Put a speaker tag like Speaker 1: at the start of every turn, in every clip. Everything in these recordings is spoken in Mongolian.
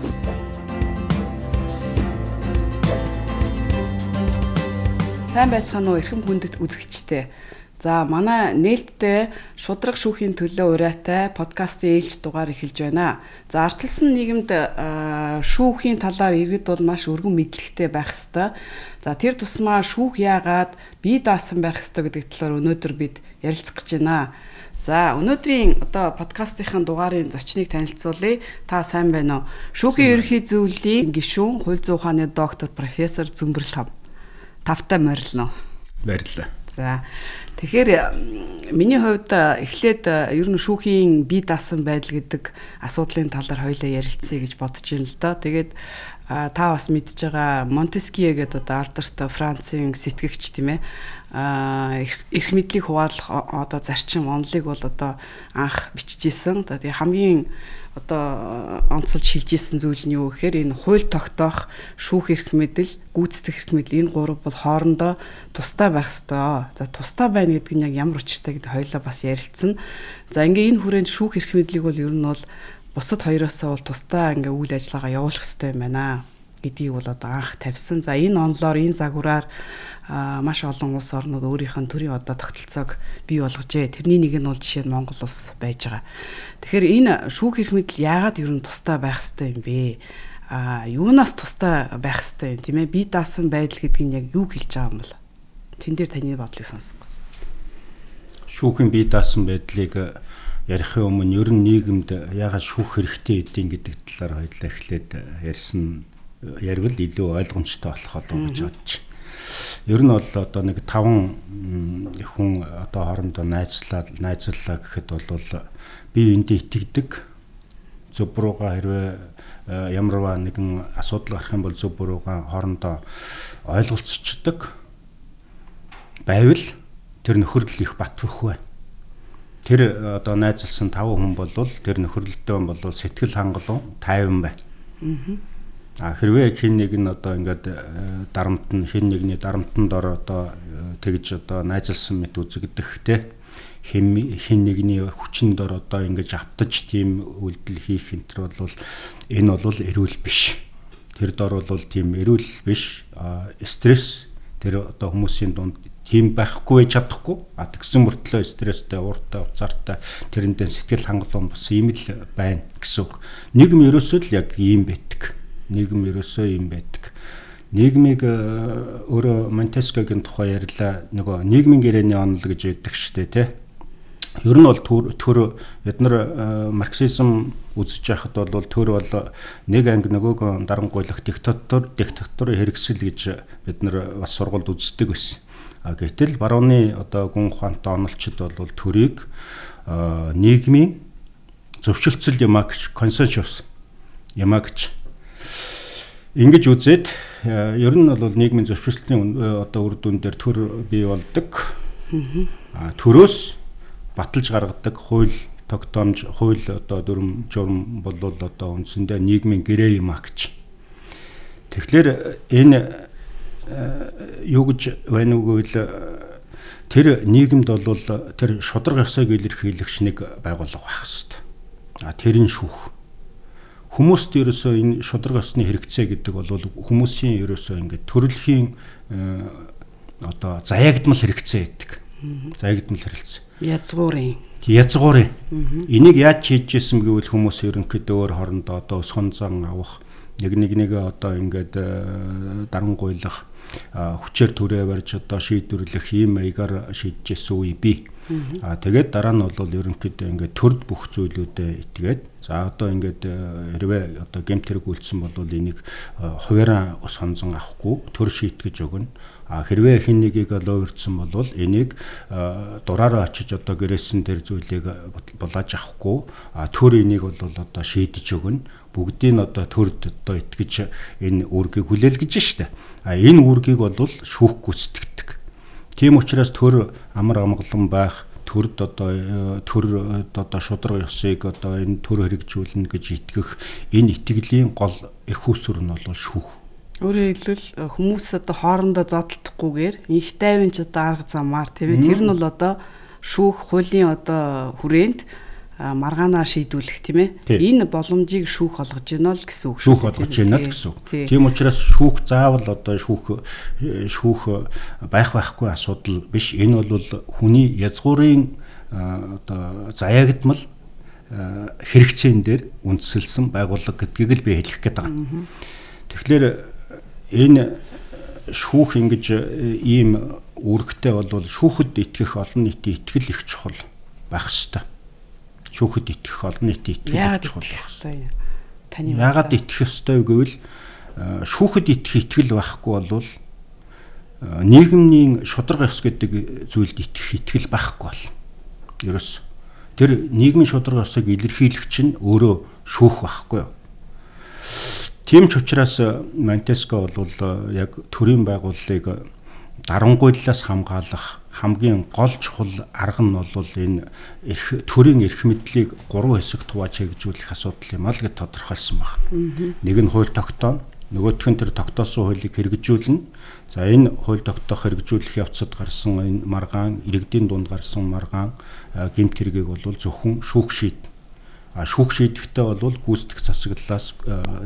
Speaker 1: Сайн байцгаана уу эрхэм хүндэт үзэгчтэй. За манай нээлттэй шудраг шүүхийн төлөө ураатай подкастын ээлж дугаар эхэлж байна. За ардчилсан нийгэмд шүүхийн талаар иргэд бол маш өргөн мэдлэгтэй байх ёстой. За тэр тусмаа шүүх яагаад бие даасан байх ёстой гэдэг талаар өнөөдөр бид ярилцах гэж байна. За өнөөдрийн подкастын дугаарын зочныг танилцуулъя. Та сайн байна уу? Шүүхийн ерөнхий зөвлөлийн гишүүн, хууль зүйн ухааны доктор профессор Зүмбэрл хав. Тавтай морилно.
Speaker 2: Баярлалаа.
Speaker 1: За тэгэхээр миний хувьд эхлээд ер нь шүүхийн бие даасан байдал гэдэг асуудлын талаар хоёлаа ярилцъя гэж бодож байна л да. Тэгээд та бас мэдж байгаа Монтескье гэдэг алдарт Францын сэтгэгч тийм ээ. Эрх мэдлийг хуваарлах зарчим онолыг бол анх бичижсэн. Тэгээ хамгийн онцолж шилжижсэн зүйл нь юу гэхээр энэ хууль тогтоох, шүүх эрх мэдэл, гүйцэтгэх эрх мэдэл энэ гурав бол хоорондоо тустай байх ёстой. За тустай байна гэдэг нь яг ямар учиртай гэдэг хоёлаа бас ярилцсан. За ингээ энэ хүрээнд шүүх эрх мэдлийг бол ер нь бол бусад хоёроосоо бол тустай ингээ үйл ажиллагаа явуулах ёстой юм байна гэдгийг бол анх тавьсан. За энэ онолоор энэ загвараар маш олон улс орнууд өөрийнх нь төрийн тогтолцоог бий болгожээ. Тэрний нэг нь бол жишээ нь Монгол улс байж байгаа. Тэгэхээр энэ шүүх эрх мэдэл яагаад ер нь тустай байх ёстой юм бэ? Юунаас тустай байх ёстой юм тийм ээ? Бие даасан байдал гэдэг нь яг юу хэлж байгаа юм бол? Тэн дээр таны бодлыг сонсох гэсэн.
Speaker 2: Шүүхийн бие даасан байдлыг ярихын өмнө ер нь нийгэмд яагаад шүүх хэрэгтэй эдийн гэдэг талаар хоёулаа эхлээд ярьсан ярил илүү ойлгомжтой болох гэж бодож. Ер нь бол нэг 5 хүн хоорондоо найзлаа гэхэд бол бие биендээ итгэдэг, зөв буруугаа хэрвээ ямарваа нэгэн асуудал гарах юм бол зөв буруугаа хоорондоо ойлголцдог байвал тэр нөхөрлөл их батвах бай. Тэр найзлсан 5 хүн бол тэр нөхөрлөлтөө бол сэтгэл хангалуун, тайван бай. Хэрвээ хин нэг нь ингээд дарамт нь хин нэгний дарамтанд ор тэгж найзалсан мэт үзэгдэх те хин нэгний хүчинд ор ингэж автаж тийм үйлдэл хийх энэ бол энэ бол эрүүл биш. Тэр дор бол тийм эрүүл биш. Стресс тэр хүмүүсийн дунд тийм байхгүй байж чадахгүй. Тэгсэн мөртлөө стресстэй, ууртай, уцаартай тэрэндээ сэтгэл хангалуун бас ийм л байна гэсэн үг. Нийгэм ерөөсөө л яг ийм байдаг. Нийгэм ерөөсөө юм байдаг. Нийгмийг өөрөө Монтескьегийн тухай ярьлаа. Нөгөө нийгмийн гэрээний онол гэж яддаг штэ тий. Ер нь бол төр бид нар марксизм үзэж байхад бол төр бол нэг анги нөгөөг дарангуйлах диктатурын хэрэгсэл гэж бид нар бас сургуульд үздэг байсан. Гэтэл барууны гүн ухаантай онолчид бол төрийг нийгмийн зөвшөлтсөл юмаа гэж консенсус юмаа гэж ингэж үзээд ер нь бол нийгмийн зөвшөөрлөлийн үр дүн дээр төр бий болдог. Төрөөс баталж гаргадаг хууль тогтоомж, хууль дүрм журм бол үндсэндээ нийгмийн гэрээ юм а гэж. Тэгэхээр энэ юу гэж байна уу гэвэл тэр нийгэмд бол тэр шудраг ёсыг илэрхийлэгч нэг байгууллага байх хэрэгтэй. Тэр нь шүүх. Хүмүүст ерөөсөө энэ шудраг ёсны хэрэгцээ гэдэг бол хүмүүсийн ерөөсөө ингээд төрөлхийн заягдмал хэрэгцээ гэдэг. Заягдмал хэрэгцээ. Язгуурын. Энийг яаж хийж ийсэн гэвэл хүмүүс ерөнхийдөө өөр хоорондоо сунзан авах нэгээ ингээд дарангуйлах хүчээр түрээ барьж шийдвэрлэх ийм маягаар шийдэжсэн үе бий. Тэгээд дараа нь бол ерөнхийдөө ингээд төрд бүх зүйлүүдэд итгээд за ингээд хэрвээ гэмт хэрэг үйлдсэн бол энийг хуваараа сонзон авахгүй төр шийтгэж өгнө. Хэрвээ хин нэгийг лоордсон бол энийг дураараа очиж гэрээсэн тэр зүйлийг булааж авахгүй төр энийг бол шийдэж өгнө. Бүгдийг төрд итгэж энэ үүргийг хүлээлгэж штэ. Энэ үүргийг бол шүүх гүйцэтгэдэг. Тийм учраас төр амар амгалан байх төрд төр шудраг ёсыг энэ төр хэрэгжүүлнэ гэж итгэх энэ итгэлийн гол их усүр нь бол шүүх.
Speaker 1: Өөрөөр хэлбэл хүмүүс хоорондоо зодтолдохгүйгээр их тайван арга замаар тийм ээ тэр нь бол шүүх хуулийн хүрээнд маргаанаа шийдвүлэх тийм ээ. Энэ боломжийг шүүх олгож байна л гэсэн үг.
Speaker 2: Шүүх олгож байна л гэсэн үг. Тийм учраас шүүх заавал одоо шүүх байхгүй асуудал биш. Энэ бол хүний язгуурын одоо заяагдмал хэрэгцээн дээр үндэслэсэн байгууллага гэдгийг л би хэлэх гээд байгаа. Тэгэхээр энэ шүүх ингэж ийм үүрэгтэй бол шүүхэд итгэх олон нийтийн итгэл их чухал байх ёстой. Шүүхэд итгэх олон нийтийн итгэл их чухал байх. Таны яагаад итгэх ёстой гэвэл шүүхэд итгэх итгэл байхгүй бол нийгмийн шударга ёс гэдэг зүйлд итгэх итгэл байхгүй бол ерөөс тэр нийгмийн шударга ёсыг илэрхийлэх чинь өөрөө шүүх байхгүй юу? Тийм ч учраас Монтеско бол яг төрийн байгууллагыг дарангуйллаас хамгаалах хамгийн гол чухал арга нь бол энэ төрийн эрх мэдлийг 3 хэсэгт хувааж хэрэгжүүлэх асуудал юм аа л гэж тодорхойлсон байна. Нэг нь хууль тогтооно, нөгөөх нь тэр тогтоосон хуулийг хэрэгжүүлнэ. За энэ хууль тогтоох хэрэгжүүлэх явцад гарсан энэ маргаан, иргэдийн дунд гарсан маргаан гэмт хэргийг бол зөвхөн шүүх шийднэ. Шүүх шийдэхдээ бол гүйцэтгэх засаглалаас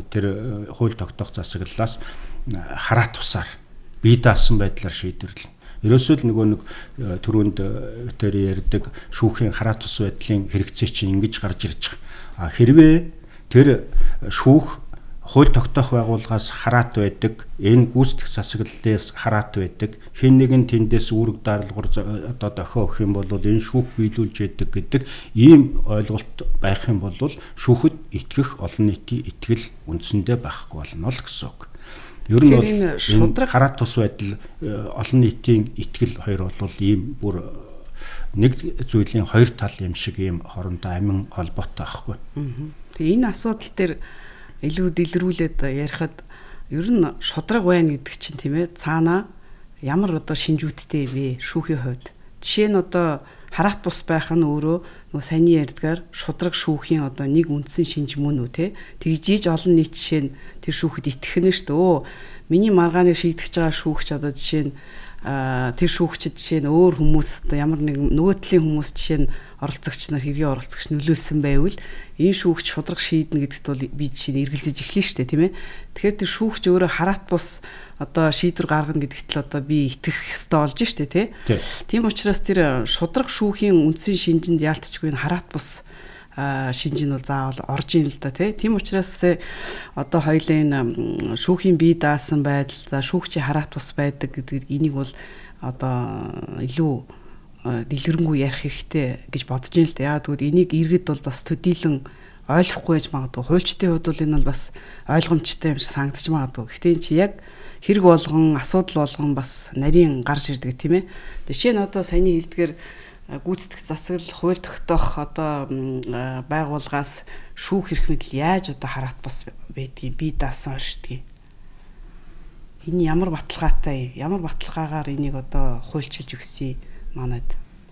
Speaker 2: тэр хууль тогтоох засаглалаас хараа тусаар бие даасан байдлаар шийдвэрлэнэ. Ерөөсөө л нөгөө нэг түрүүнд тэр ярьдаг шүүхийн хараа тус байдлын хэрэгцээ чинь ингэж гарч ирж байгаа. Хэрвээ тэр шүүх хууль тогтоох байгууллагаас хараат байдаг, энэ гүйцэтгэх засаглалаас хараат байдаг, хэн нэгэн тэндээс үүрэг даралгуур одоо дохио өгөх юм бол энэ шүүх биелүүлж яадаг гэдэг ийм ойлголт байх юм бол шүүхэд итгэх олон нийтийн итгэл үндсэндээ байхгүй болно л гэсэн үг. Ер нь бол хараат тус байдал олон нийтийн итгэл хоёр бол ийм бүр нэг зүйлийн хоёр тал юм шиг ийм хоорондоо амин холбоотой байхгүй.
Speaker 1: Тэгээ энэ асуудал дээр илүү дэлгэрүүлээд ярихад ер нь шудраг байна гэдэг чинь тийм ээ цаана ямар одоо шинжүүдтэй вэ шүүхийн хувьд. Жишээ нь одоо хараат тус байх нь өөрөө нөгөө саяны ярьдгаар шудраг шүүхийн одоо нэг үндсэн шинж мөн үү те тэгжиж олон нийт жишээ нь тэр шүүхэд итгэх нь шүү дээ. Миний маргааныг шийдэж байгаа шүүгч одоо жишээ нь тэр шүүгчд жишээ нь өөр хүмүүс одоо ямар нэг нөгөө талын хүмүүс жишээ нь оролцогч нар хэргийн оролцогч нөлөөлсөн байвал энэ шүүгч шудраг шийднэ гэдэгт бол би жишээ нь эргэлзэж эхлэв шүү дээ тийм ээ. Тэгэхээр тэр шүүгч өөрөө хараат бус одоо шийдвэр гаргана гэдэгт л одоо би итгэх ёстой болж штэ тий. Тийм учраас тэр шудраг шүүхийн үндсэн шинжинд яалтчгүй хараат бус шинж нь бол заавал орж ийн л да тий. Тийм учраас одоо хоёлын энэ шүүхийн бие даасан байдал за шүүгчийн хараат бус байдаг гэдэг энийг бол одоо илүү дэлгэрэнгүй ярих хэрэгтэй гэж бодож ийн л да. Яагаад гэвэл энийг иргэд бол бас төдийлөн ойлгохгүй байж магадгүй. Хуульчдын хувьд бол энэ бол бас ойлгомжтой юм шиг санагдаж магадгүй. Гэхдээ энэ чи яг хэрэг болгон асуудал болгон бас нарийн гарч ирдэг тийм ээ. Жишээ нь одоо саяны хэлдгээр гүйцэтгэх засаглал хууль тогтоох одоо байгууллагаас шүүх эрх мэдэл яаж одоо хараат бус байдгийг бие даасан оршдгийг. Энэ ямар баталгаатай юм? Ямар баталгаагаар энийг одоо хуульчилж өгсөй манайд?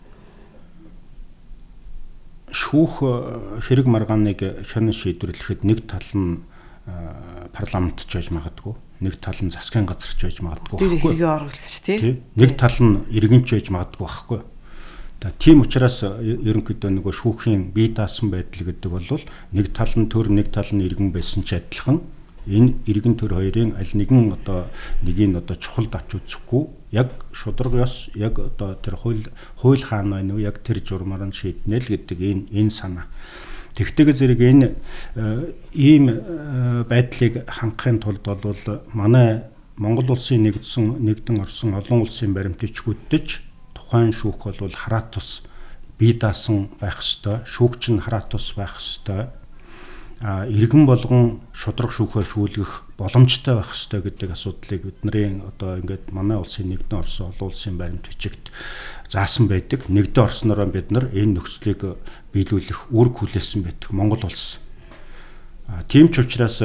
Speaker 2: Шүүх хэрэг маргааныг хянан шийдвэрлэхэд нэг тал нь парламентч байж магадгүй, нэг тал нь засгийн газарч байж магадгүй.
Speaker 1: Тэр хэрэгээ оруулж тий.
Speaker 2: Нэг тал нь иргэнч байж магадгүй байхгүй. Тийм учраас ерөнхийдөө нөгөө шүүхийн бие даасан байдал гэдэг бол нэг тал нь төр, нэг тал нь иргэн байсан ч адилхан энэ иргэн төр хоёрын аль нэгэн одоо нэгийг одоо чухалд авч үзэхгүй яг шудраг ёс яг одоо тэр хууль хаана байна уу яг тэр журмаар нь шийднэ л гэдэг энэ санаа. Тэгтэйг зэрэг энэ ийм байдлыг хангахын тулд бол манай Монгол улсын нэгдэн орсон олон улсын баримтчгүйдэж тухайн шүүх бол хараат тус бие даасан байх ёстой, шүүгч нь хараат тус байх ёстой. Иргэн болгон шудраг шүүхээр шүүлгэх боломжтой байх ёстой гэдэг асуудлыг бидний одоо ингээд манай улсын нэгдэн орсон олон улсын баримт бичигт заасан байдаг. Нэгдэн орсноороо бид нар энэ нөхцөлийг биелүүлэх үүрэг хүлээсэн байдаг Монгол улс. Тийм ч учраас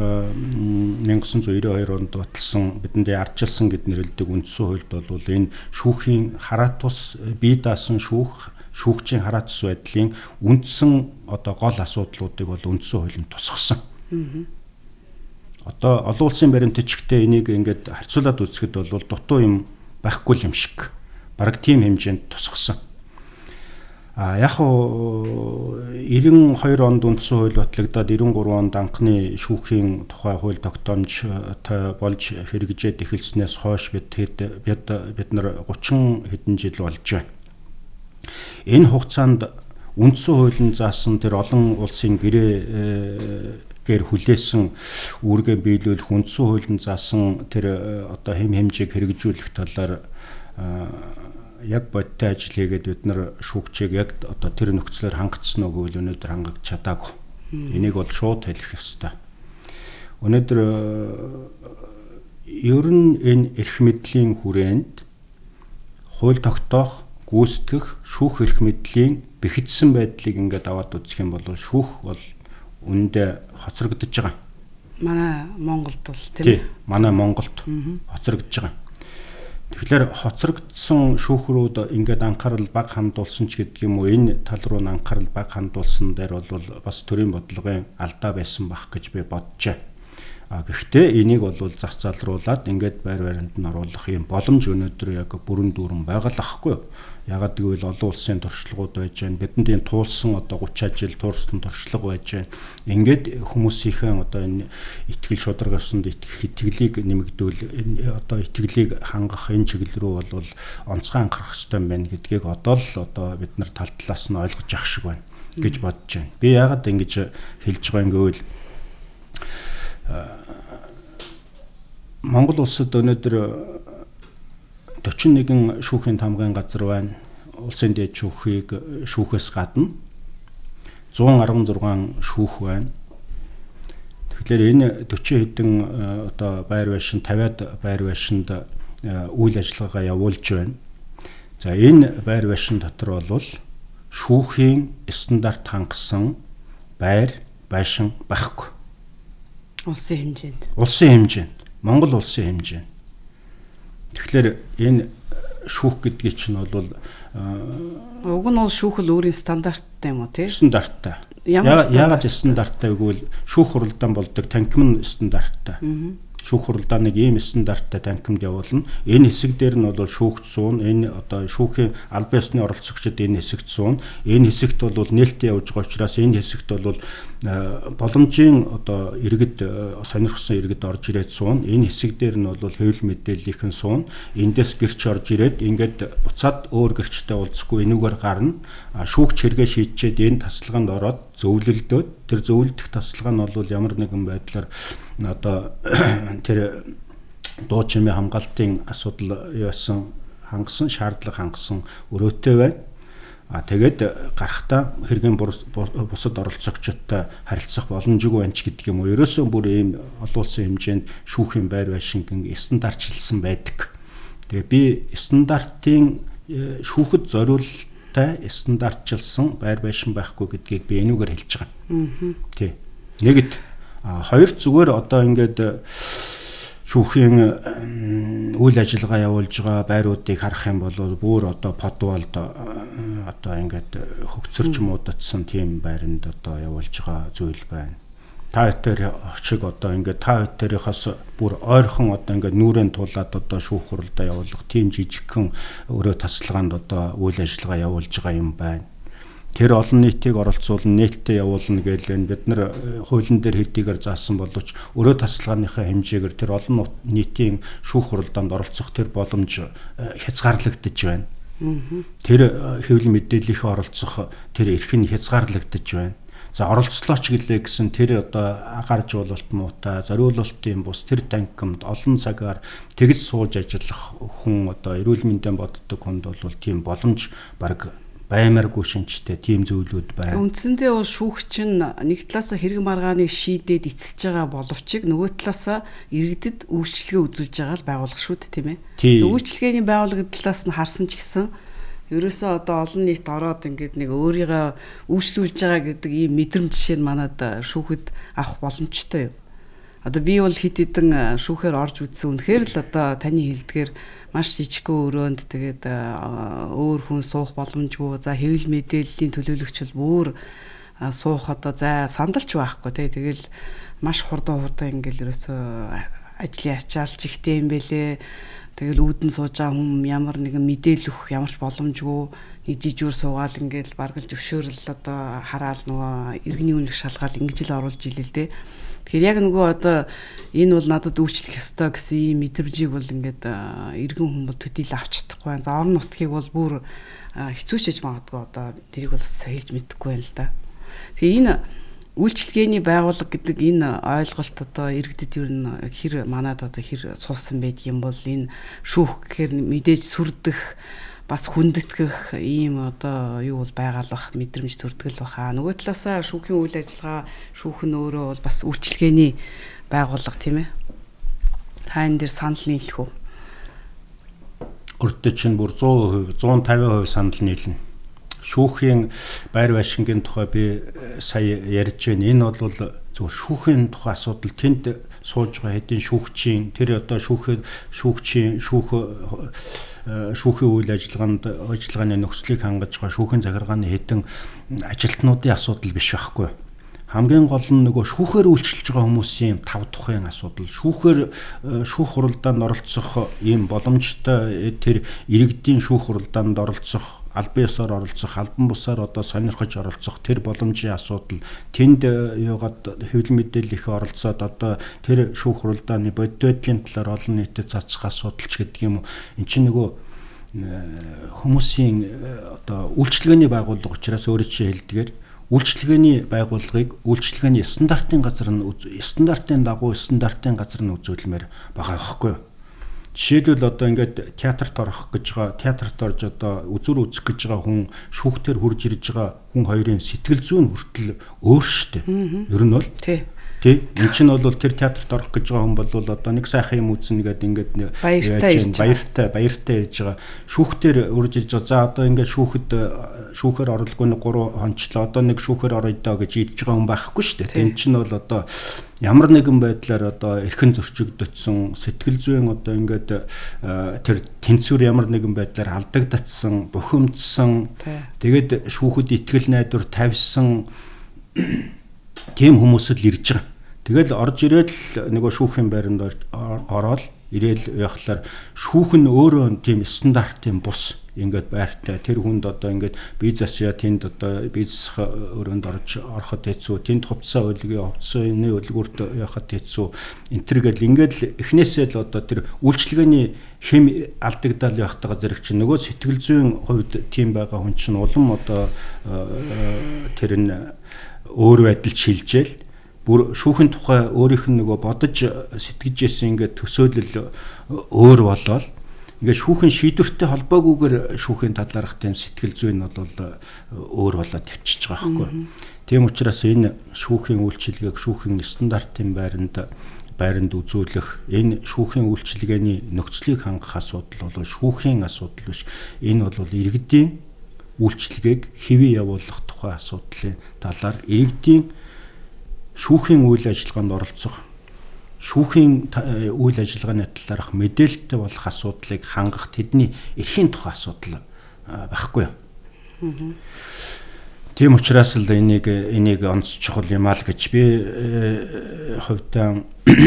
Speaker 2: 1992 онд баталсан бидэнд ардчилсан гэд нэрлэдэг үндсэн хуульд бол энэ шүүхийн хараат тус бие даасан шүүгчийн хараат тус байдлын үндсэн одоо гол асуудлуудыг бол үндсэн хуулинд тусгасан. Одоо олон улсын баримтчигтээ энийг ингээд харьцуулаад үзэхэд бол дутуу юм байхгүй юм шиг. Бараг тийм хэмжээнд тусгасан. Яг уу 92 онд үндсэн хууль батлагдаад 93 онд анхны шүүхийн тухай хууль тогтоомжтой болж хэрэгжээд эхэлснээс хойш бид нар 30 хэдэн жил болж байна. Энэ хугацаанд үндсэн хуулийн заасан тэр олон улсын гэр хүлээсэн үүргээ биелүүлэх үндсэн хуулийн заасан тэр одоо хэм хэмжээг хэрэгжүүлэх талаар яг бодтой ажил хийгээд бид нар шүүгчийг яг одоо тэр нөхцлөөр хангацсан уу гэвэл өнөөдөр хангаж чадаагүй. Энийг бол шууд хэлэх ёстой. Өнөөдөр ер нь энэ эрх мэдлийн хүрээнд хууль тогтоох, гүйцэтгэх, шүүх эрх мэдлийн бэхжсэн байдлыг ингээд аваад үзэх юм бол шүүх бол үүндээ хоцрогдож байгаа.
Speaker 1: Манай Монголд бол тийм.
Speaker 2: Манай Монголд хоцрогдож байгаа. Тэгэхээр хоцрогдсон шүүхрүүд ингээд анхаарал бага хандуулсан ч гэдэг юм уу энэ тал руу анхаарал бага хандуулсан дээр бол бас төрийн бодлогын алдаа байсан бах гэж би боджээ. Гэхдээ энийг бол зас залруулад ингээд байр баримтанд нь оруулах юм боломж өнөөдөр яг бүрэн дүүрэн байгаа л ахгүй юу? Ягаад гэвэл олон улсын туршлагууд байж байна. Бидэнд энэ туулсан одоо 30 жил туурсан туршлага байж байна. Ингээд хүмүүсийнхээ одоо энэ итгэл шударгасанд итгэлийг нэмэгдүүл одоо итгэлийг хангах энэ чиглэл рүү бол онцгой анхаарах хэрэгтэй байна гэдгийг одоо л одоо бид нар тал талаас нь ойлгож явах шиг байна гэж бодож байна. Би ягаад ингэж хэлж байгаа юм гэвэл Монгол улсад өнөөдөр 41 шүүхийн тамгын газар байна. Улсын дээд шүүхийг шүүхээс гадна 116 шүүх байна. Тэгэхээр энэ 40 хэдэн одоо байр байшин 50-аад байр байшинд үйл ажиллагаа явуулж байна. За энэ байр байшин дотор бол шүүхийн стандарт хангасан байр байшин байхгүй.
Speaker 1: Улсын
Speaker 2: хэмжээнд. Монгол улсын хэмжээнд. Тэгэхээр энэ шүүх гэдгийг чинь бол
Speaker 1: уг нь бол шүүх л өөрийн стандарттай юм уу тий?
Speaker 2: Стандарттай. Яагаад стандарттай гэвэл шүүх хуралдаан болдог танхим стандарттай. Шүүх хуралдаан нэг ийм стандарттай танхимд явуулна. Энэ хэсэг дээр нь бол шүүгч суун, энэ одоо шүүхийн албан ёсны оролцогчид энэ хэсэгт суун. Энэ хэсэгт бол нээлттэй явж байгаа учраас энэ хэсэгт бол боломжийн одоо иргэд сонирхсан иргэд орж ирээд суун. Энэ хэсэг дээр нь бол хэвлэл мэдээллийнхэн суун. Эндээс гэрч орж ирээд ингээд буцаад өөр гэрчтэй уулзахгүй энүүгээр гарна. Шүүгч хэрэгээ шийдчихэд энэ тасалгаанд ороод зөвлөлдөөд тэр зөвлөдөх тасалгаа нь бол ямар нэгэн байдлаар одоо тэр дуу чимээ хамгаалтын асуудал яасан хангасан шаардлага хангасан өрөөтэй байна. Тэгээд гарахтаа хэргийн бусад оролцогчдод харилцах боломжгүй байна ч гэдэг юм уу. Ерөөсөө бүр ийм олон улсын хэмжээнд шүүхийн байр байшингийн стандартчилсан байдаг. Тэгээ би стандартын шүүхэд зориултаа стандартчилсан байр байшин байхгүй гэдгийг би энүүгээр хэлж байгаа. Тий. Нэгд хоёр зүгээр одоо ингээд шүүхийн үйл ажиллагаа явуулж байгаа байруудыг харах юм бол бүр одоо подвалд одоо ингээд хөгцөрч муудацсан тийм байранд одоо явуулж байгаа зүйл байна. Та хоёр шиг одоо ингээд та хоёрынхаас бүр ойрхон одоо ингээд нүрэн тулаад одоо шүүх хуралдаа явуулах тийм жижигхэн өрөө тасалгаанд одоо үйл ажиллагаа явуулж байгаа юм байна. Тэр олон нийтийг оролцуулна, нээлттэй явуулна гэвэл бид нар хуулийн дээр хэдийгээр заасан боловч өрөө тасалгааныхаа хэмжээгээр тэр олон нийтийн шүүх хуралдаанд оролцох тэр боломж хязгаарлагдаж байна. Тэр хэвлэл мэдээллийнхээ оролцох тэр эрх нь хязгаарлагдаж байна. За оролцлооч гэлээ гэсэн тэр одоо агаар жуулалт муутай, зориулалтын бус тэр танхимд олон цагаар тэгж сууж ажиллах хүн одоо эрүүл мэндийн боддог хүнд бол тийм боломж баг баймаргүй шинжтэй тийм зүйлүүд байна.
Speaker 1: Үндсэндээ бол шүүгч нь нэг талаасаа хэрэг маргааныг шийдээд эцэж байгаа боловч нөгөө талаасаа иргэдэд үйлчлэгээ үзүүлж байгаа л байгууллага шүү дээ, тийм ээ. Үйлчлэгээний байгууллагын талаас нь харсан ч гэсэн ерөөсөө одоо олон нийт ороод ингээд нэг өөрийгөө үйлчлүүлж байгаа гэдэг ийм мэдрэмж жишээ нь манад шүүхэд авах боломжтой юу? Одоо би бол хэд хэдэн шүүхээр орж үзсэн. Үнэхээр л одоо таны хэлдгээр маш жижигхэн өрөөнд тэгээд өөр хүн суух боломжгүй. За хэвлэл мэдээллийн төлөөлөгч бол бүр суух одоо за сандалч байхгүй тий. Тэгэл маш хурдан ингээл ерөөсөө ажлын ачаалч ихтэй юм бэлээ. Тэгэл үүдэн сууж байгаа хүн ямар нэгэн мэдээлэл өгөх ямарч боломжгүй нэг жижүүр суугаал ингээд баргалж өвшөөрөл одоо хараал нөгөө иргэний үнэлэх шалгаал ингэж л оруулж илээ л дээ. Тэгэхээр яг нөгөө одоо энэ бол надад үйлчлэх ёстой гэсэн ийм мэдрэмжийг бол ингээд иргэн хүмүүс төдийлө авч чадахгүй байна. За орон нутгийг бол бүр хэцүүшэж магадгүй одоо тэрийг бол сахилж мэдэхгүй байна л да. Тэгэхээр энэ үйлчлэгээний байгууллага гэдэг энэ ойлголт одоо иргэдэд ер нь хэр манад одоо хэр суусан байдаг юм бол энэ шүүх гэхээр мэдээж сүрдэх бас хүндэтгэх ийм одоо юу бол байгаалах мэдрэмж төрдгөл баха. Нөгөө талаасаа шүүхийн үйл ажиллагаа шүүх нь өөрөө бол бас үйлчлэгээний байгууллага тийм ээ. Та энэ дээр санал нийлэх үү?
Speaker 2: Өөртөө чинь бүр 100%, 150% санал нийлнэ. Шүүхийн байр байшингийн тухай би сая ярьж байна. Энэ бол зөвхөн шүүхийн тухай асуудал. Тэнд сууж байгаа хэдийн шүүгчийн тэр одоо шүүхийн үйл ажиллагааны нөхцөлийг хангаж байгаа шүүхийн захиргааны хэдэн ажилтнуудын асуудал биш байхгүй. Хамгийн гол нь нөгөө шүүхээр үйлчилж байгаа хүмүүсийн тав тухайн асуудал. Шүүх хуралдаанд оролцох ийм боломжтой тэр иргэдийн шүүх хуралдаанд оролцох, албан ёсоор оролцох, албан бусаар одоо сонирхож оролцох тэр боломжийн асуудал. Тэнд юугаад хэвлэл мэдээлэл их оролцоод одоо тэр шүүх хуралдааны бодит байдлын талаар олон нийтэд цацах асуудал ч гэдэг юм уу. Энд чинь нөгөө хүмүүсийн одоо үйлчлэгээний байгууллага учраас өөрөө чи хэлдгээр үйлчлэгээний байгууллагыг үйлчлэгээний стандартын газар нь стандартын дагуу стандартын газар нь үзүүлмээр байгаа байхгүй юу? Жишээлбэл одоо ингээд театрт орох гэж байгаа, театрт орж одоо үзүр үзэх гэж байгаа хүн шүүхтэр хурж ирж байгаа хүн хоёрын сэтгэл зүйн хүртэл өөр штэ. Ер нь бол тий. Энд чинь бол тэр театрт орох гэж байгаа хүн бол одоо нэг сайхан юм үзнэ гэдэг ингээд баяртай ирж байгаа. Шүүхтэр урж ирж байгаа. За одоо ингээд шүүхээр орлогоо 3 хончлоо. Одоо нэг шүүхээр орё доо гэж идж байгаа хүн байхгүй шүү дээ. Энд чинь бол одоо ямар нэгэн байдлаар одоо эрхэн зөрчигдсөн сэтгэл зүйн одоо ингээд тэр тэнцвэр ямар нэгэн байдлаар алдагдсан, бухимдсан. Тэгээд шүүхэд итгэл найдвар тавьсан тийм хүмүүс л ирж байгаа. Тэгэл орж ирээд нөгөө шүүхийн байранд ороод ирээл явахлаар шүүх нь өөрөө тийм стандартын бус ингээд байртай тэр хүнд одоо ингээд визасья тэнд одоо виз өрөөнд ороход хэцүү, тэнд хувцас хувцсны үлгүрт явахад хэцүү энтергээл ингээд эхнээсээ л одоо тэр үйлчлэгээний хэм алдагдал явахтайгаа зэрэг чинь нөгөө сэтгэл зүйн хувьд тийм байгаа хүн чинь улам одоо тэр нь өөр байдал шилжээл бүр шүүхийн тухай өөрийнх нь нөгөө бодож сэтгэж ясэн ингээд төсөөлөл өөр болоод ингээд шүүхийн шийдвэртэй холбоогүйгээр шүүхийн талаарх тийм сэтгэл зүй нь бол өөр болоод тавьчихж байгаа байхгүй. Тийм учраас энэ шүүхийн үйлчилгээг шүүхийн стандартын байранд үзүүлэх энэ шүүхийн үйлчилгээний нөхцөлийг хангах асуудал бол шүүхийн асуудал биш. Энэ бол иргэдийн үйлчилгээг хэвээ явуулах тухай асуудлын талаар иргэдийн шүүхийн үйл ажиллагаанд оролцох, шүүхийн үйл ажиллагааны талаарх мэдээлэлтэй болох асуудлыг хангах тэдний эрхийн тухай асуудал байхгүй юу. Тийм учраас л энийг онц чухал юм аа л гэж би хувьдаа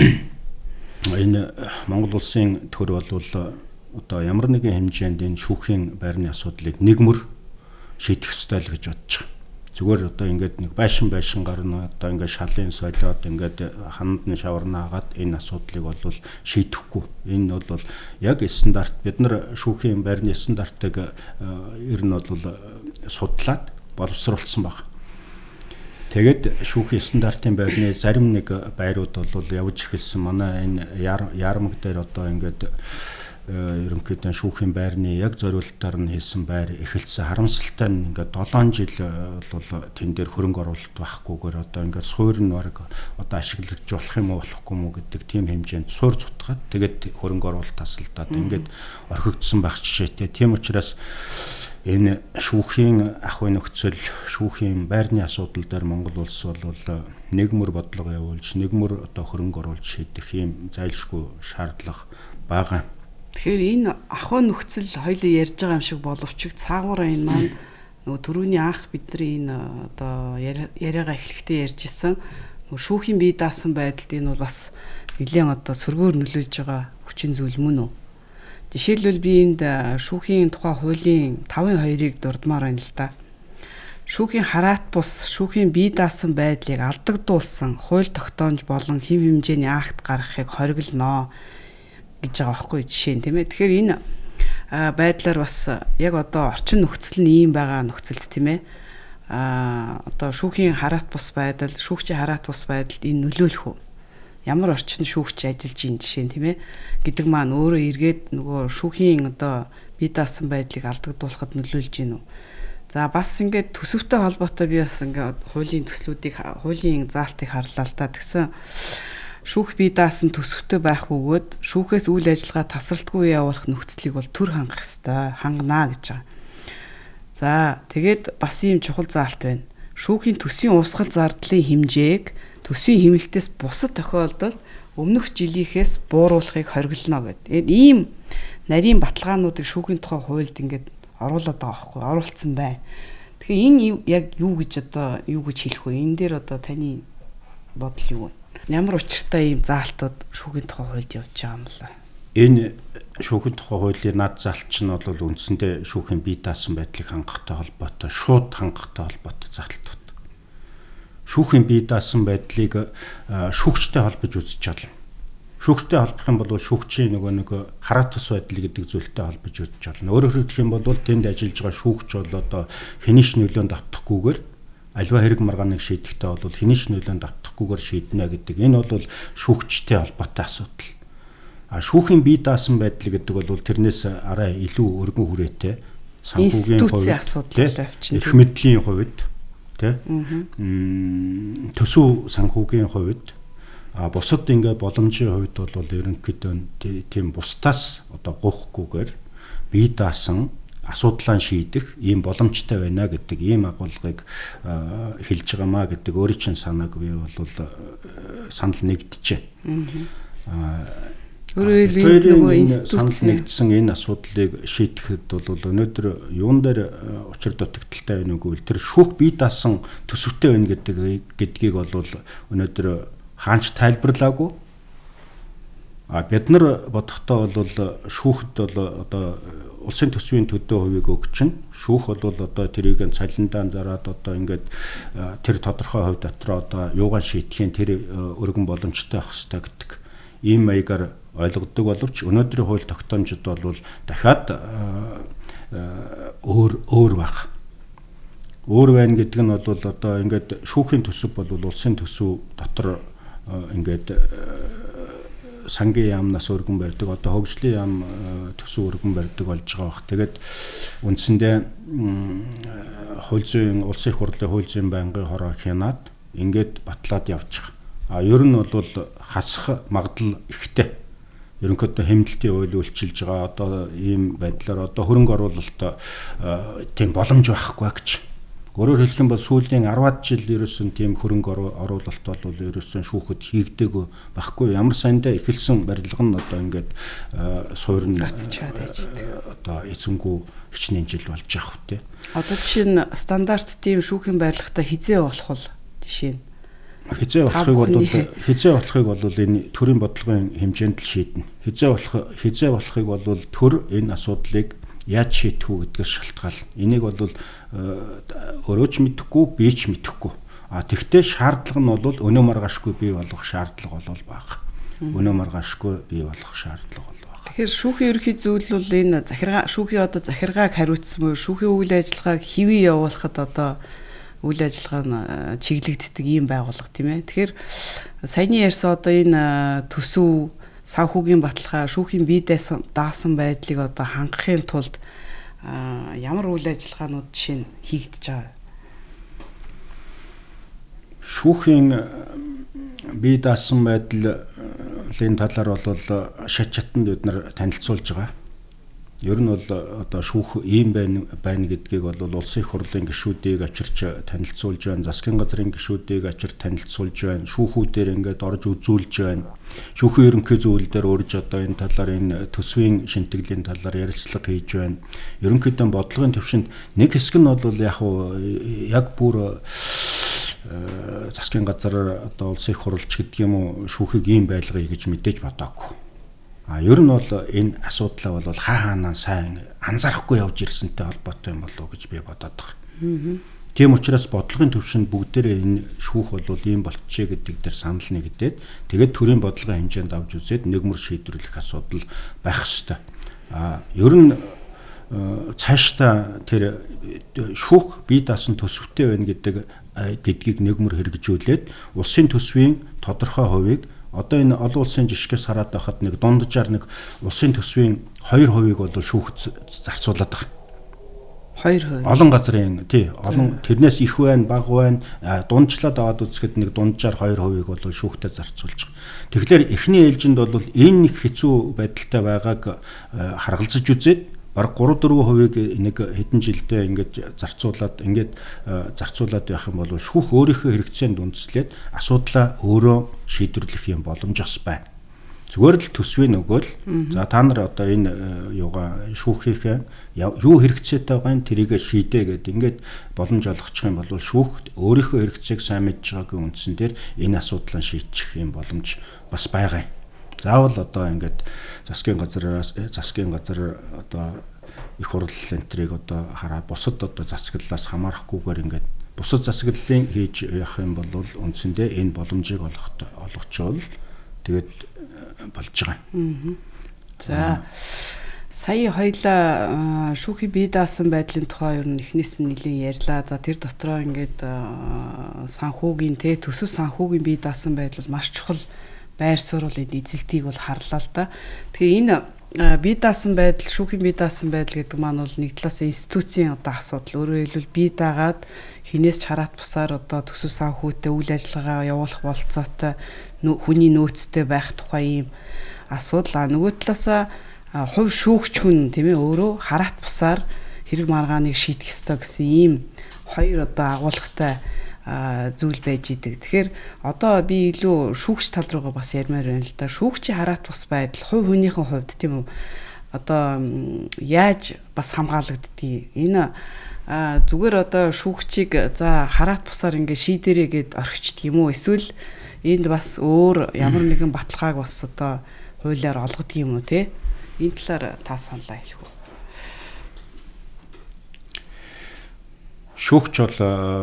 Speaker 2: энэ Монгол улсын төр бол одоо ямар нэгэн хэмжээнд энэ шүүхийн байрны асуудлыг нэгмөр шийдэх ёстой л гэж бодож байгаа. Зүгээр одоо ингээд нэг байшингаар нь одоо ингээд шалын солиод ингээд хандны шаварна хагаад энэ асуудлыг бол шийдэхгүй. Энэ бол яг стандарт бид нар шүүхийн байрны стандартыг ер нь бол судлаад боловсруулсан баг. Тэгээд шүүхийн стандартын байрны зарим нэг байрууд бол явж эхэлсэн. Манай энэ яармаг дээр одоо ингээд ерөнхийдөө шүүхийн байрны яг зориултаар нь хийсэн байр эхэлсэн. Харамсалтай нь ингээд 7 жил бол тэн дээр хөрөнгө оруулалт байхгүйгээр одоо ингээд суур нь баг одоо ашиглаж болох юм уу болохгүй юм уу гэдэг тийм хэмжээнд суур цутгаад тэгээд хөрөнгө оруулалт тасалдаад ингээд орхигдсон байх жишээтэй. Тийм учраас энэ шүүхийн ахуй нөхцөл шүүхийн байрны асуудал дээр Монгол улс бол нэгмөр бодлого явуулж нэгмөр одоо хөрөнгө оруулж шийдэх юм зайлшгүй шаардлага байгаа.
Speaker 1: Тэгэхээр энэ ахуй нөхцөл хоёлоо ярьж байгаа юм шиг боловч цаагаараа энэ маань нөгөө түрүүний анх бидний энэ одоо яриагаа эхлэхдээ ярьжсэн нөгөө шүүхийн бие даасан байдалд энэ бол бас нэлээд одоо сөргөөр нөлөөлж байгаа хүчин зүйл мөн үү? Жишээлбэл би энд шүүхийн тухай хуулийн 5-2-ыг дурдмаар байна л да. Шүүхийн хараат бус, шүүхийн бие даасан байдлыг алдагдуулсан хууль тогтоомж болон хэм хэмжээний акт гаргахыг хориглоно гэж байгаа байхгүй жишээ нь тийм ээ. Тэгэхээр энэ байдлаар бас яг одоо орчин нөхцөл нь ийм байгаа нөхцөлд тийм ээ. Одоо шүүхийн хараат бус байдал, шүүгчийн хараат бус байдалд энэ нөлөөлөх үү? Ямар орчин шүүгч ажиллаж ийн жишээ нь тийм ээ гэдэг маань өөрөө эргээд нөгөө шүүхийн одоо бие даасан байдлыг алдагдуулахад нөлөөлж гин үү? За бас ингээд төсөвтэй холбоотой би бас ингээд хуулийн төслүүдийг хуулийн заалтыг харлаа л да. Тэгсэн шүүх бие даасан төсөвтэй байх бөгөөд шүүхээс үйл ажиллагаа тасралтгүй явуулах нөхцөлийг бол төр хангах ёстой, хангана гэж байгаа. За тэгээд бас ийм чухал заалт байна. Шүүхийн төсвийн уусгал зардлын хэмжээг төсвийн хэмнэлтээс бусад тохиолдолд өмнөх жилийнхээс бууруулахыг хориглоно гэдэг. Ийм нарийн баталгаануудыг шүүхийн тухай хуульд ингээд оруулаад байгаа байхгүй оруулсан байна. Тэгэхээр энэ яг юу гэж одоо юу гэж хэлэх вэ? Энэ дээр одоо таны бодол юу вэ? Ямар учиртай ийм заалтууд шүүхийн тухай хуульд явж байгаа юм бэ?
Speaker 2: Энэ шүүхийн тухай хуулийн над заалт чинь бол үндсэндээ шүүхийн бие даасан байдлыг хангахтай холбоотой, шууд хангахтай холбоотой заалтууд. Шүүхийн бие даасан байдлыг шүүгчтэй холбож үзэж чадна. Шүүгчтэй холбох юм бол шүүгчийн нэг хараат тус байдал гэдэг зүйлтэй холбож үзэж чадна. Өөрөөр хэлэх юм бол тэнд ажиллаж байгаа шүүгч бол одоо хэнийч нөлөөнд автахгүйгээр альва хэрэг маргааныг шийдэхдээ бол хэнийч нөлөөнд автахгүйгээр шийднэ гэдэг. Энэ бол шүүгчтэй холбоотой асуудал. Шүүхийн бие даасан байдал гэдэг бол тэрнээс арай илүү өргөн хүрээтэй
Speaker 1: санхүүгийн хувьд асуудал авчна.
Speaker 2: Эрх мэдлийн хувьд төсөв санхүүгийн хувьд бусад ингээ боломжийн хувьд бол ерөнхийдөө тийм бусдаас одоо гуйхгүйгээр бие даасан асуудлаа шийдэх ийм боломжтой байна гэдэг ийм агуулгыг хэлж байгаамаа гэдэг өөрийн чинь санааг би бол санал нэгдэжээ. Өөрөөр хэлбэл нөгөө институт нэгдсэн энэ асуудлыг шийдэхэд бол өнөөдөр юун дээр учир дутагдaltaй байна үгүй тэр шүүх бие даасан төсөвтэй байна гэдгийг бол өнөөдөр хаанч тайлбарлаагүй. Бид нар бодохдоо бол шүүхэд бол одоо улсын төсвийн төдөө хувийг өгчин. Шүүх бол одоо тэрийг цалиндаа зараад одоо ингээд тэр тодорхой хувь дотор одоо юугаар шийдэхин тэр өргөн боломжтой байх хэрэгтэй гэдэг ийм маягаар ойлгодог боловч өнөөдрийн хууль тогтоомжид бол дахиад өөр баг. Өөр байна гэдэг нь бол одоо ингээд шүүхийн төсөв бол улсын төсөв дотор ингээд сангийн яамнаас өргөн барьдаг одоо хөгжлийн яам төсөв өргөн барьдаг болж байгаа бох. Тэгээд үндсэндээ хууль зүйн улсын их хурлын хууль зүйн байнгын хороо хянаад ингээд батлаад явчих. Ер нь бол хасах магадлал ихтэй. Ерөнхийдөө хэмнэлтийн хууль үйлчилж байгаа одоо ийм байдлаар одоо хөрөнгө оруулалт тийм боломж байхгүй гэж. Өөрөөр хэлэх юм бол сүүлийн 10-аад жил ерөөсөн тийм хөрөнгө оруулалт бол ерөөсөн шүүхэд хийгдээгүй байхгүй. Ямар сандаа эхэлсэн барилга нь одоо ингээд суурь нь
Speaker 1: гацчаад байждаг.
Speaker 2: Одоо эзэнгүү хичнээн жил болж байгаа хөтэй.
Speaker 1: Одоо жишээ нь стандарт тийм шүүхийн барилгатай хизээ болох бол жишээ нь
Speaker 2: хизээ болохыг бол энэ төрийн бодлогын хэмжээнд л шийднэ. Хизээ болохыг бол төр энэ асуудлыг яаж шийдэх үү гэдгээс шалтгаална. Энийг бол өөрөө ч мэдэхгүй, би ч мэдэхгүй. Тэгвэл шаардлага нь бол өнөө маргаашгүй бий болох шаардлага бол бага. Өнөө маргаашгүй бий болох шаардлага бол бага.
Speaker 1: Тэгэхээр шүүхийн ерөнхий зүйл бол энэ шүүхийн одоо захиргааг хариуцсан буюу шүүхийн үйл ажиллагааг хэвээ явуулахад одоо үйл ажиллагаа нь чиглэгддэг ийм байгууллага тийм ээ. Тэгэхээр саяны ярьсан одоо энэ төсөв санхүүгийн баталгаа шүүхийн бие даасан байдлыг одоо хангахын тулд ямар үйл ажиллагаанууд жишээ нь хийгдэж байгаа.
Speaker 2: Шүүхийн бие даасан байдлын талаар бол шат чатанд бид нар танилцуулж байгаа. Ер нь бол одоо шүүх ийм байна гэдгийг бол улсын их хурлын гишүүдийг авчирч танилцуулж байна. Засгийн газрын гишүүдийг авчир танилцуулж байна. Шүүхүүдээр ингээд орж үзүүлж байна. Шүүхийн ерөнхий зөвлөлдөр урьж одоо энэ талаар энэ төсвийн шинтгэлийн талаар ярилцлага хийж байна. Ерөнхийдөө бодлогын төвшөнд нэг хэсэг нь бол яг бүр засгийн газар одоо улсын их хурлч гэдэг юм уу шүүхийг ийм байлгая гэж мэдээж бодоагүй. Ер нь бол энэ асуудлаа бол хаанаа сайн анзаарахгүй явж ирсэнтэй холбоотой юм болов уу гэж би бодоод байгаа. Тийм учраас бодлогын төвшөнд бүгдээрээ энэ шүүх бол ийм болчихжээ гэдэг дээр санал нэгдээд тэгээд төрийн бодлогын хэмжээнд авч үзээд нэгмөр шийдвэрлэх асуудал байх ёстой. Ер нь цаашдаа тэр шүүх бие даасан төсөвтэй байна гэдгийг нэгмөр хэрэгжүүлээд улсын төсвийн тодорхой хувийг одоо энэ олон улсын жишгээс хараад байхад нэг дунджаар нэг улсын төсвийн 2% бол шүүхт зарцуулаад байгаа.
Speaker 1: 2%.
Speaker 2: Олон газрын олон тэрнээс их байна, бага байна. Дундчлаад аваад үзэхэд нэг дунджаар 2% бол шүүхтээ зарцуулж байгаа. Тэгэхээр эхний ээлжинд бол энэ нэг хэцүү байдалтай байгааг харгалзаж үзээд бараг 3-4% нэг хэдэн жилдээ ингэж зарцуулаад байх юм бол шүүх өөрийнхөө хэрэгцээнд үндэслээд асуудлаа өөрөө шийдвэрлэх юм боломж бас байна. Зүгээр л төсвийн өгөөл. За та нар одоо энэ юугаа шүүхийнхээ юу хэрэгцээтэй байгаа нь тэрийг шийдээ гэдэг ингээд боломж олгочих юм бол шүүх өөрийнхөө хэрэгцээг сайн мэдж байгаагийн үндсэн дээр энэ асуудлаа шийдчих юм боломж бас байгаа юм. Заавал одоо ингээд засгийн газар одоо их хурл энтрийг одоо хараад бусад одоо засаглалаас хамаарахгүйгээр ингээд бусад засаглалын хийж явах юм бол үндсэндээ энэ боломжийг олгочвол тэгээд болж байгаа.
Speaker 1: За сая хоёлаа шүүхийн бие даасан байдлын тухай ер нь эхнээс нь нэлээд ярьлаа. За тэр дотроо ингээд санхүүгийн төсөв санхүүгийн бие даасан байдал маш чухал байр суурилын эзэлтийг бол харлаа л да. Тэгэхээр энэ бие даасан байдал, шүүхийн бие даасан байдал гэдэг маань бол нэг талаас институцийн одоо асуудал. Өөрөөр хэлбэл бие даагаад хинээс ч хараат бусаар одоо төсөв санхүүтэй үйл ажиллагаа явуулах болцоотой хүний нөөцтэй байх тухай юм асуудал. Нөгөө талаас хувь шүүгч хүн тийм ээ өөрөө хараат бусаар хэрэг маргааныг шийдэх ёстой гэсэн ийм хоёр одоо агуулгатай зүйл байж идэг. Тэгэхээр одоо би илүү шүүгч тал руугаа бас ярмаар байна л да. Шүүгчийн хараат бус байдал хувь хүнийхэн хувьд тийм үү одоо яаж бас хамгаалагддгийг энэ зүгээр одоо шүүгчийг за хараат бусаар ингээ шийдэрээ гэд орхичд юм уу эсвэл энд бас өөр ямар нэгэн баталгааг бас одоо хуулиар олгодог юм уу те энэ талаар та саналаа хэлэх үү?
Speaker 2: Шүүгч бол